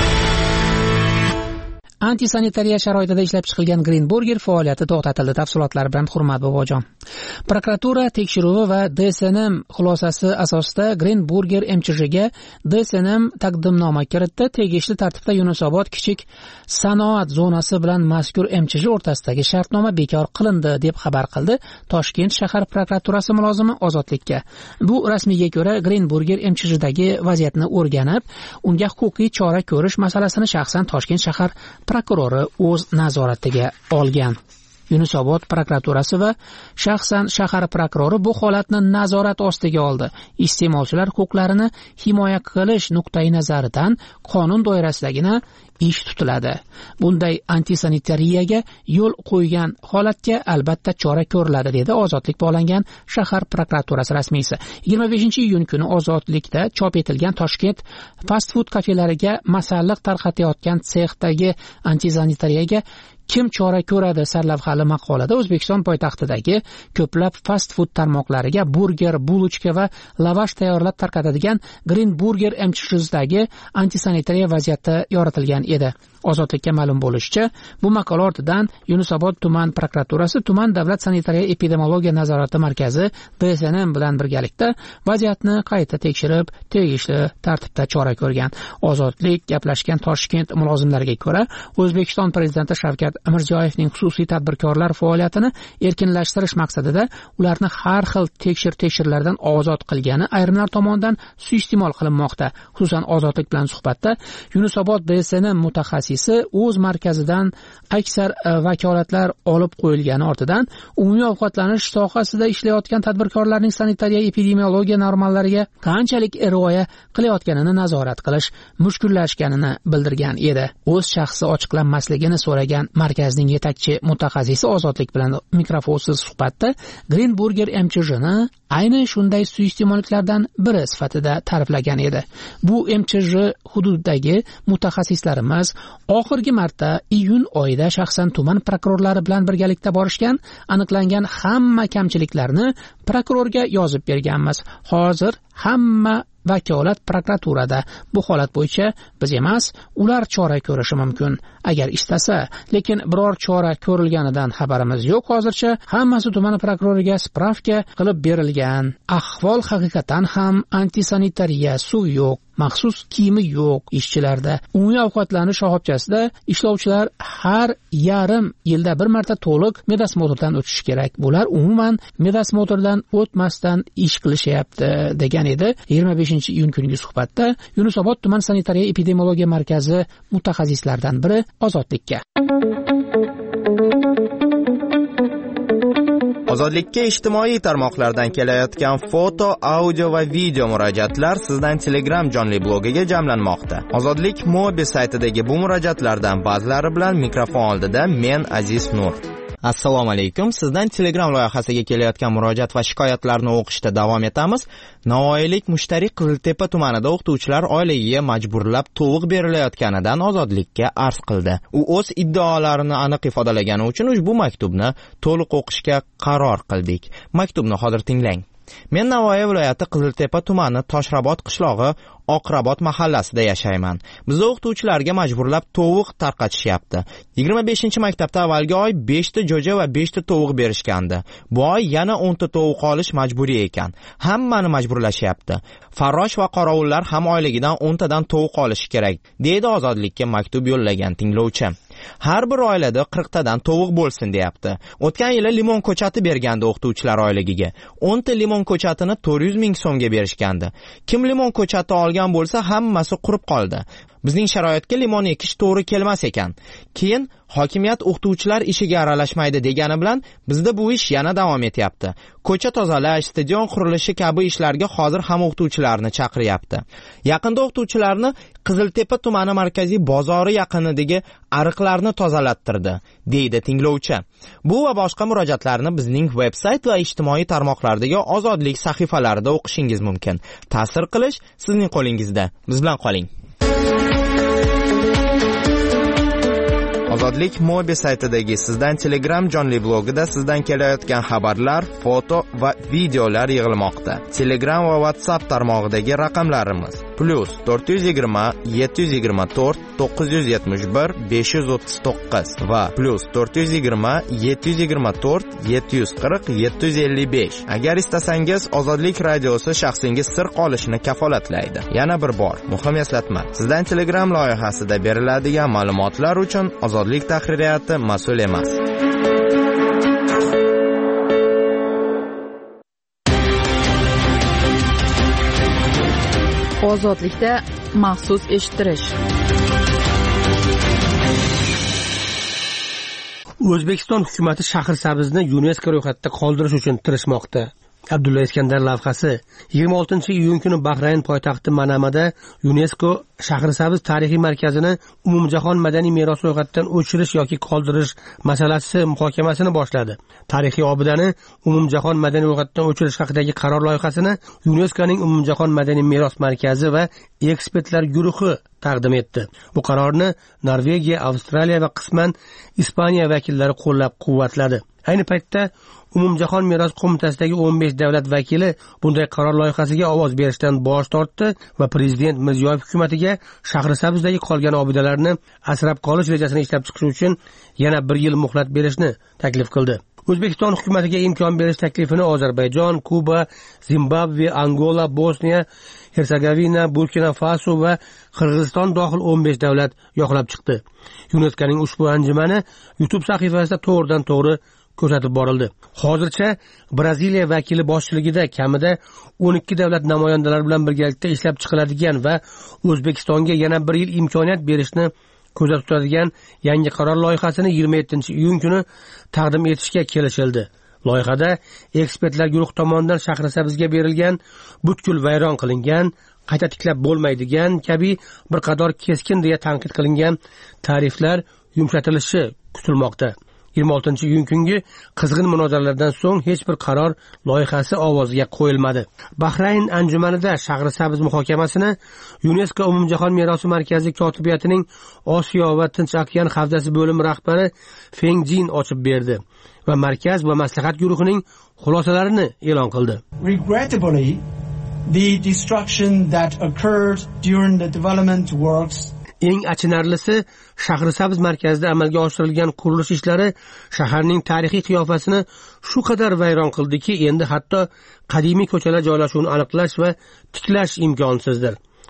Antisanitariya sharoitida ishlab chiqilgan Green Burger faoliyati to'xtatildi. Tafsilotlar bilan Hurmat bobojon. Prokuratura tekshiruvi va D S N M xulosasi asosida Green Burger M Ch Jga D S N M taqdimnoma kiritdi. Tegishli tartibda Yunusobod kichik sanoat zonasi bilan mazkur M Ch J o'rtasidagi shartnoma bekor qilindi, deb xabar qildi Toshkent shahar prokuraturasi mulozimi Ozodlikka. Bu rasmiyga ko'ra Green Burger M Ch Jdagi vaziyatni o'rganib, unga huquqiy chora ko'rish masalasini shaxsan Toshkent shahar prokurori o'z nazoratiga olgan. Yunusobod prokuraturasi va shaxsan shahar prokurori bu holatni nazorat ostiga oldi. Iste'molchilar huquqlarini himoya qilish nuqtai nazaridan qonun doirasidagina ish tutiladi. Bunday antisanitariyaga yo'l qo'ygan holatga albatta chora ko'riladi, dedi Ozodlik bog'langan shahar prokuraturasi rasmiysi. yigirma beshinchi iyun kuni Ozodlikda chop etilgan Toshkent fast food kafelariga masalliq tarqatayotgan sexdagi antisanitariyaga kim chora ko'radi sarlavhali maqolada O'zbekiston poytaxtidagi ko'plab fast food tarmoqlariga burger, bulochka va lavash tayyorlab tarqatadigan Green Burger M Ch Jdagi antisanitariya vaziyati yoritilgan edi. Ozodlikka ma'lum bo'lishicha, bu maqola ortidan Yunusobod tuman prokuraturasi, tuman davlat sanitariya epidemiologiya nazorati markazi D S N M bilan birgalikda vaziyatni qayta tekshirib, tegishli tartibda chora ko'rgan. Ozodlik gaplashgan Toshkent mulozimlariga ko'ra, O'zbekiston prezidenti Shavkat Mirziyoyevning xususiy tadbirkorlar faoliyatini erkinlashtirish maqsadida ularni har xil tekshir-tekshirlardan ozod qilgani ayrimlar tomonidan suiiste'mol qilinmoqda. Xususan Ozodlik bilan suhbatda Yunusobod D S N M mutaxassis o'z markazidan aksar vakolatlar olib qo'yilgani ortidan umumiy ovqatlanish sohasida ishlayotgan tadbirkorlarning sanitariya epidemiologiya normallariga qanchalik rioya qilayotganini nazorat qilish mushkullashganini bildirgan edi. O'z shaxsi ochiqlanmasligini so'ragan markazning yetakchi mutaxassisi Ozodlik bilan mikrofonsiz suhbatda Green Burger M Ch Jni ayni shunday suiiste'molliklardan biri sifatida ta'riflagan edi. Bu M Ch J hududidagi mutaxassislarimiz oxirgi marta iyun oyida shaxsan tuman prokurorlari bilan birgalikda borishgan, aniqlangan hamma kamchiliklarni prokurorga yozib berganmiz. Hozir hamma vakolat prokuraturada. Bu holat bo'yicha biz emas, ular chora ko'rishi mumkin, agar istasa. Lekin biror chora ko'rilganidan xabarimiz yo'q hozircha. Hammasi tuman prokuroriga spravka qilib berilgan. Ahvol haqiqatan ham antisanitariya, suv yo'q, maxsus kiyimi yo'q ishchilarda. Umumiy ovqatlanish shoxobchasida ishlovchilar har yarim yilda bir marta to'liq medosmotrdan o'tishi kerak. Bular umuman medosmotrdan o'tmasdan ish qilishyapti degan edi yigirma beshinchi iyun kungi suhbatda Yunusobod tuman sanitariya epidemiologiya markazi mutaxassislaridan biri Ozodlikka. Ozodlikka ijtimoiy tarmoqlardan kelayotgan foto, audio va video murojaatlar sizdan Telegram jonli blogiga jamlanmoqda. Ozodlik mobil saytidagi bu murojaatlardan ba'zilari bilan mikrofon oldida men Aziz Nur. Assalomu alaykum. Sizdan Telegram loyihasiga kelayotgan murojaat va shikoyatlarni o'qishda davom etamiz. Navoiylik mushtari Qiziltepa tumanida o'qituvchilar oilaga majburlab tovuq berilayotganidan Ozodlikka arz qildi. U o'z iddaolarini aniq ifodalagani uchun ushbu maktubni to'liq o'qishga qaror qildik. Maktubni hozir tinglang. Men Navoiy viloyati Qiziltepa tumani Toshrabot qishlog'i Oqrabot mahallasida yashayman. Bizda o'qituvchilarga majburlab tovuq tarqatishyapti. yigirma beshinchi maktabda avvalgi oy besh ta jo'ja va besh ta tovuq berishgandi. Bu oy yana o'n ta tovuq olish majburiy ekan. Hammani majburlashyapti. Farrosh va qorovullar ham oyligidan o'n tadan tovuq olishi kerak, deydi Ozodlikka maktub yo'llagan tinglovchi. Har bir oilada qirq tadan tovuq bo'lsin deyapti. O'tgan yili limon ko'chati bergandi o'qituvchilar oyligiga. o'n ta limon ko'chatini to'rt yuz ming so'mga berishgandi. Kim limon ko'chati olgan bo'lsa, hammasi qurib qoldi. Bizning sharoitga limon ekish to'g'ri kelmas ekan. Keyin hokimiyat o'qituvchilar ishiga aralashmaydi degani bilan bizda bu ish yana davom etyapti. Ko'cha tozalash, stadion qurilishi kabi ishlarga hozir ham o'qituvchilarni chaqiryapti. Yaqinda o'qituvchilarni Qiziltepa tumani markaziy bozori yaqinidagi ariqlarni tozalattirdi, deydi tinglovchi. Bu va boshqa murojaatlarni bizning veb-sayt va ijtimoiy tarmoqlardagi Ozodlik sahifalarida o'qishingiz mumkin. Ta'sir qilish sizning qo'lingizda. Biz bilan qoling. Ozodlik mobil saytidagi sizdan Telegram jonli blogida sizdan kelayotgan xabarlar, foto va videolar yig'ilmoqda. Telegram va WhatsApp tarmog'idagi raqamlarimiz plus to'rt yuz yigirma yetti yuz yigirma to'rt to'qqiz yuz yetmish bir besh yuz o'ttiz to'qqiz va plus to'rt yuz yigirma yetti yuz yigirma to'rt yetti yuz qirq yetti yuz ellik besh. Agar istasangiz Ozodlik radiosi shaxsingiz sir qolishini kafolatlaydi. Yana bir bor muhim eslatma. Sizdan Telegram loyihasida beriladigan ma'lumotlar uchun Ozodlik tahririyati mas'ul emas. Ozodlikda maxsus eshittirish. O'zbekiston hukumatı Shahrisabzni UNESCO ro'yxatida qoldirish uchun tirishmoqda. Abdulla Iskandar lavhasi yigirma oltinchi iyun kuni Bahrayn poytaxti Manamada UNESCO Shahrisabz tarixiy markazini umumjahon madaniy meros ro'yxatidan o'chirish yoki qoldirish masalasi muhokamasini boshladi. Tarixiy obidani umumjahon madaniy ro'yxatidan o'chirish haqidagi qaror loyihasini UNESCOning umumjahon madaniy meros markazi va ekspertlar guruhi taqdim etdi. Bu qarorni Norvegiya, Avstraliya va qisman Ispaniya vakillari qo'llab-quvvatladi. Ayni paytda umumjahon meros qo'mitasidagi o'n besh davlat vakili bunday qaror loyihasiga ovoz berishdan bosh tortdi va prezident Mirziyoyev hukumatiga Shahrisabzdagi qolgan obidalarni asrab qolish rejasini ishlab chiqish uchun yana bir yil muhlat berishni taklif qildi. O'zbekiston hukumatiga imkon berish taklifini Ozarbayjon, Kuba, Zimbabve, Angola, Bosniya, Hersegovina, Burkina Faso va Qirg'iziston dohil o'n besh davlat yoqlab chiqdi. UNESCOning ushbu anjumani YouTube sahifasida to'g'ridan to'g'ri ko'rsatib borildi. Hozircha Braziliya vakili boshchiligida kamida o'n ikki davlat namoyandalari bilan birgalikda ishlab chiqiladigan va O'zbekistonga yana bir yil imkoniyat berishni ko'zda tutadigan yangi qaror loyihasini yigirma yettinchi iyun kuni taqdim etishga kelishildi. Loyihada ekspertlar guruh tomonidan Shahrisabzga berilgan butkul vayron qilingan, qayta tiklab bo'lmaydigan kabi bir qator keskin deya tanqid qilingan ta'riflar yumshatilishi kutilmoqda. yigirma oltinchi iyun kungi qizg'in munozaralardan so'ng hech bir qaror loyihasi ovoziga qo'yilmadi. Bahrayn anjumanida Shahrisabz muhokamasini UNESCO umumjahon merosi markazi kotibiyatining Osiyo va Tinch okean havzasi bo'limi rahbari Feng Jin ochib berdi va markaz va maslahat guruhining xulosalarini e'lon qildi. Regrettably, the destruction that occurred during the development works Eng achinarlisi, Shahrisabz markazida amalga oshirilgan qurilish ishlari shaharning tarixiy qiyofasini shu qadar vayron qildiki, endi hatto qadimiy ko'chalar joylashuvini aniqlash va tiklash imkonsizdir.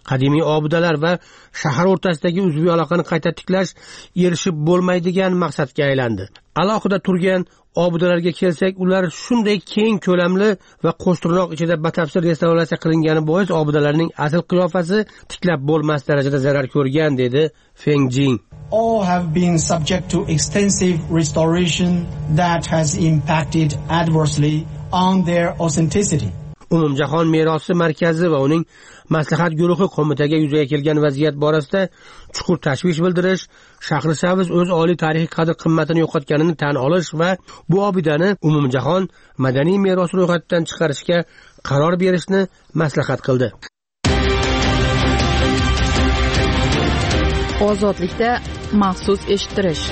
qadimiy obidalar va shahar o'rtasidagi uzviy aloqani qayta tiklash erishib bo'lmaydigan maqsadga aylandi. Alohida turgan obidalarga kelsak, ular shunday keng ko'lamli va qo'shtirnoq ichida batafsil restavratsiya qilingani bois obidalarning asl qiyofasi tiklab bo'lmas darajada zarar ko'rgan, dedi Feng Jing. All have been subject to extensive restoration that has impacted adversely on their authenticity. Umumjahon merosi markazi va uning maslahat guruhi qo'mitaga yuzaga kelgan vaziyat borasida chuqur tashvish bildirish, Shahrisabz o'z oliy tarixiy qadr-qimmatini yo'qotganini tan olish va bu obidani umumjahon madaniy meros ro'yxatidan chiqarishga qaror berishni maslahat qildi. Ozodlikda maxsus eshittirish.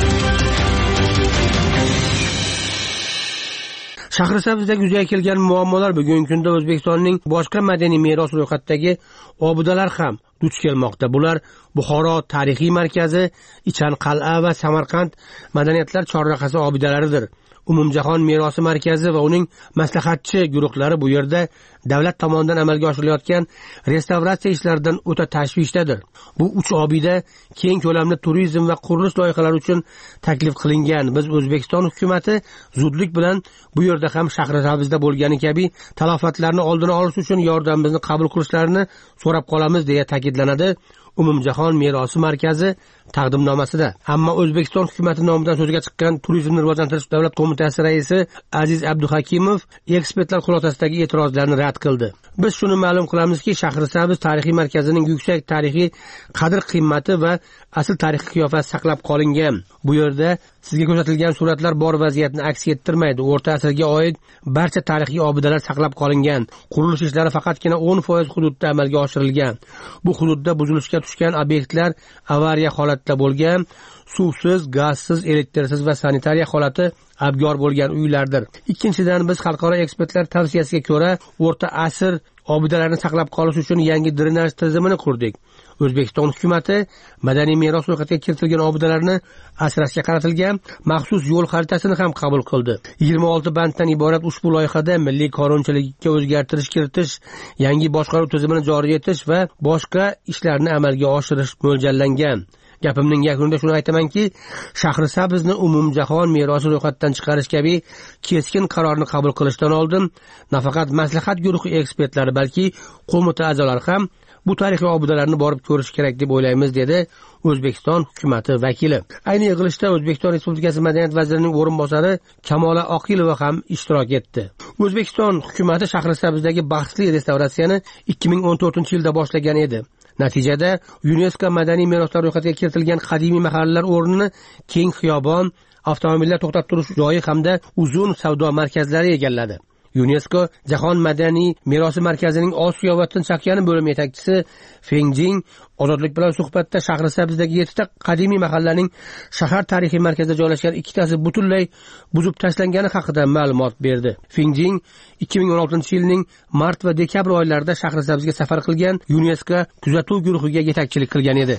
Shahrisabzda yuzaga kelgan muammolar bugungi kunda O'zbekistonning boshqa madaniy meros ro'yxatidagi obidalar ham duch kelmoqda. Bular Buxoro tarixiy markazi, Ichan qal'a va Samarqand madaniyatlar chorrahasi obidalaridir. Umumjahon merosi markazi va uning maslahatchi guruhlari bu yerda davlat tomonidan amalga oshirilayotgan restavratsiya ishlaridan o'ta tashvishdadir. Bu uch obida keng ko'lamli turizm va qurilish loyihalari uchun taklif qilingan. Biz O'zbekiston hukumatı zudlik bilan bu yerda ham Shahrisabzda bo'lgani kabi talofatlarni oldini olish uchun yordamimizni qabul qilishlarini so'rab qolamiz, deya ta'kidlanadi Umumjahon merosi markazi taqdimnomasida. Ammo O'zbekiston hukumatı nomidan so'zga chiqqan Turizmni rivojlantirish davlat qo'mitasi raisi Aziz Abduhakimov ekspertlar xulosasidagi e'tirozlarni rad qildi. Biz shuni ma'lum qilamizki, Shahrisabz tarixiy markazining yuksak tarixiy qadr-qimmati va asl tarixiy qiyofasi saqlab qolingan. Bu yerda sizga ko'rsatilgan suratlar bor vaziyatni aks ettirmaydi. O'rta asrga oid barcha tarixiy obidalar saqlab qolingan. Qurilish ishlari faqatgina o'n foiz hududda amalga oshirilgan. Bu hududda buzilishga tushgan obyektlar avariya holatda bo'lgan, suvsiz, gazsiz, elektrsiz va sanitariya holati abgor bo'lgan uylardir. Ikkinchidan, biz xalqaro ekspertlar tavsiyasiga ko'ra o'rta asr obidalarni saqlab qolish uchun yangi drenaj tizimini qurdik. O'zbekiston hukumatı madaniy meros ro'yxatiga kiritilgan obidalarni asrashga qaratilgan maxsus yo'l xaritasini ham qabul qildi. yigirma olti banddan iborat ushbu loyihada milliy qonunchilikka o'zgartirish kiritish, yangi boshqaruv tizimini joriy etish va boshqa ishlarni amalga oshirish mo'ljallangan. Gapimning yakunida shuni aytamanki, Shahrisabzni umumjahon merosi ro'yxatidan chiqarish kabi keskin qarorni qabul qilishdan oldin nafaqat maslahat guruhi ekspertlari, balki qo'mita a'zolari ham bu tarixiy obidalarni borib ko'rish kerak deb o'ylaymiz, dedi O'zbekiston hukumatı vakili. Ayni yig'ilishda O'zbekiston Respublikasi madaniyat vazirining o'rinbosari Kamola Oqilova ham ishtirok etdi. O'zbekiston hukumatı Shahrisabzdagi bahsli restavratsiyani ikki ming o'n to'rtinchi yilda boshlagan edi. Natijada UNESCO madaniy meroslar ro'yxatiga kiritilgan qadimiy mahallalar o'rnini keng xiyobon, avtomobillar to'xtab turish joyi hamda uzun savdo markazlari egalladi. UNESCO Jahon madaniy merosi markazining Osiyo va Tinch okeani bo'limi yetakchisi Feng Jing Ozodlik bilan suhbatda Shahrisabzdagi yettita qadimiy mahallaning shahar tarixiy markazida joylashgan ikkitasi butunlay buzib tashlangani haqida ma'lumot berdi. Feng Jing ikki ming o'n oltinchi yilning mart va dekabr oylarida Shahrisabzga safar qilgan UNESCO kuzatuv guruhiga yetakchilik qilgan edi.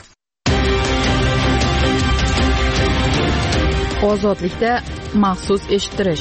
Ozodlikda maxsus eshittirish.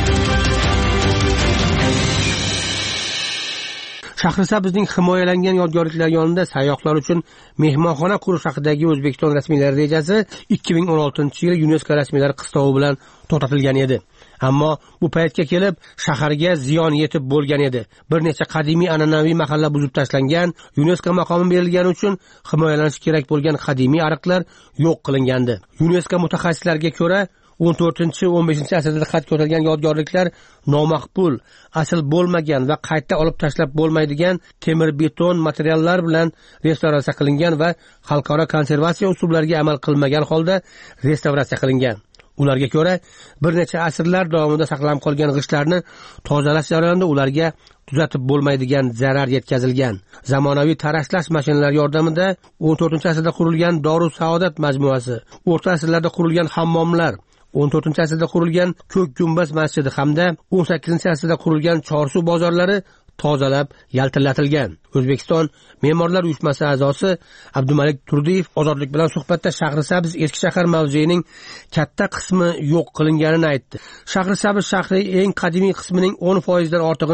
Shahrisabzning himoyalangan yodgorliklar yonida sayyohlar uchun mehmonxona qurish haqidagi O'zbekiston rasmiylari rejasi ikki ming o'n oltinchi yil UNESCO rasmiylari qistovi bilan to'xtatilgan edi. Ammo bu paytga kelib shaharga ziyon yetib bo'lgan edi. Bir necha qadimiy an'anaviy mahalla buzib tashlangan, UNESCO maqomi berilgani uchun himoyalanish kerak bo'lgan qadimiy ariqlar yo'q qilingandi. UNESCO mutaxassislariga ko'ra, o'n to'rtinchi o'n beshinchi asrda qayd etilgan yodgorliklar nomaqbul, asl bo'lmagan va qayta olib tashlab bo'lmaydigan temir beton materiallar bilan restavratsiya qilingan va xalqaro konservatsiya usullariga amal qilmagan holda restavratsiya qilingan. Ularga ko'ra, bir necha asrlar davomida saqlanib qolgan g'ishtlarni tozalash jarayonida ularga tuzatib bo'lmaydigan zarar yetkazilgan. Zamonaviy tarashlash mashinalari yordamida o'n to'rtinchi asrda qurilgan Doru Saodat majmuasi, o'rta asrlarda qurilgan hammomlar, o'n to'rtinchi asrda qurilgan Ko'k gumbaz masjidi hamda o'n sakkizinchi asrda qurilgan Chorsu bozorlari tozalab yaltillatilgan. O'zbekiston Me'morlar uyushmasi a'zosi Abdumalik Turdiyev Ozodlik bilan suhbatda Shahrisabz eski shahar mavzeyining katta qismi yo'q qilinganini aytdi. Shahrisabz shahri eng qadimiy qismining o'n foiz dan ortig'ini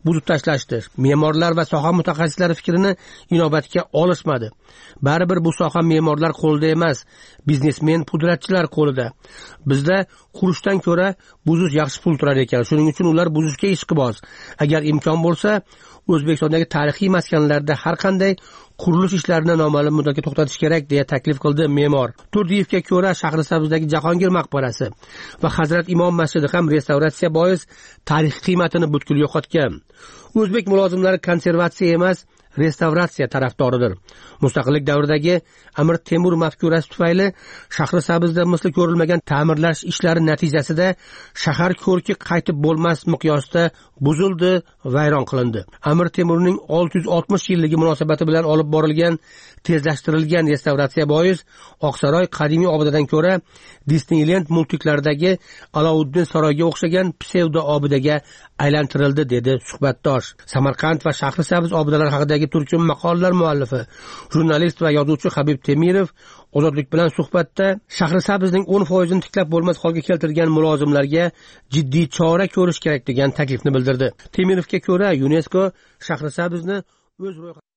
buzib tashlashdi. Me'morlar va soha mutaxassislari fikrini inobatga olishmadi. Baribir bu soha me'morlar qo'lida emas, biznesmen pudratchilar qo'lida. Bizda qurishdan ko'ra buzish yaxshi pul turar ekan. Shuning uchun ular buzishga ishqiboz. Agar imkon bo'lsa, O'zbekistondagi tarixiy maskanlarda har qanday qurilish ishlarini noma'lum muddatga to'xtatish kerak deya taklif qildi me'mor. Turdiyevga ko'ra Shahrisabzdagi Jahongir maqbarasi va Hazrat Imom masjidi ham restavratsiya bois tarixiy qiymatini butkul yo'qotgan. O'zbek mulozimlari konservatsiya emas, restavratsiya tarafdoridir. Mustaqillik davridagi Amir Temur mafkurasi tufayli Shahrisabzda misli ko'rilmagan ta'mirlash ishlari natijasida shahar ko'rki qaytib bo'lmas miqyosda buzildi, vayron qilindi. Amir Temurning olti yuz oltmish yilligi munosabati bilan olib borilgan tezlashtirilgan restavratsiya bois Oqsaroy qadimiy obidadan ko'ra Disneyland multiklaridagi Alovuddin saroyiga o'xshagan psevdo obidaga aylantirildi, dedi suhbatdosh. Samarqand va Shahrisabz obidalari haqidagi turkum maqolalar muallifi, jurnalist va yozuvchi Habib Temirov Ozodlik bilan suhbatda Shahrisabzning o'n foiz ni tiklab bo'lmas holga keltirgan mulozimlarga jiddiy chora ko'rish kerak degan taklifni bildirdi. Temirovga ko'ra UNESCO Shahrisabzni o'z ro'yxatiga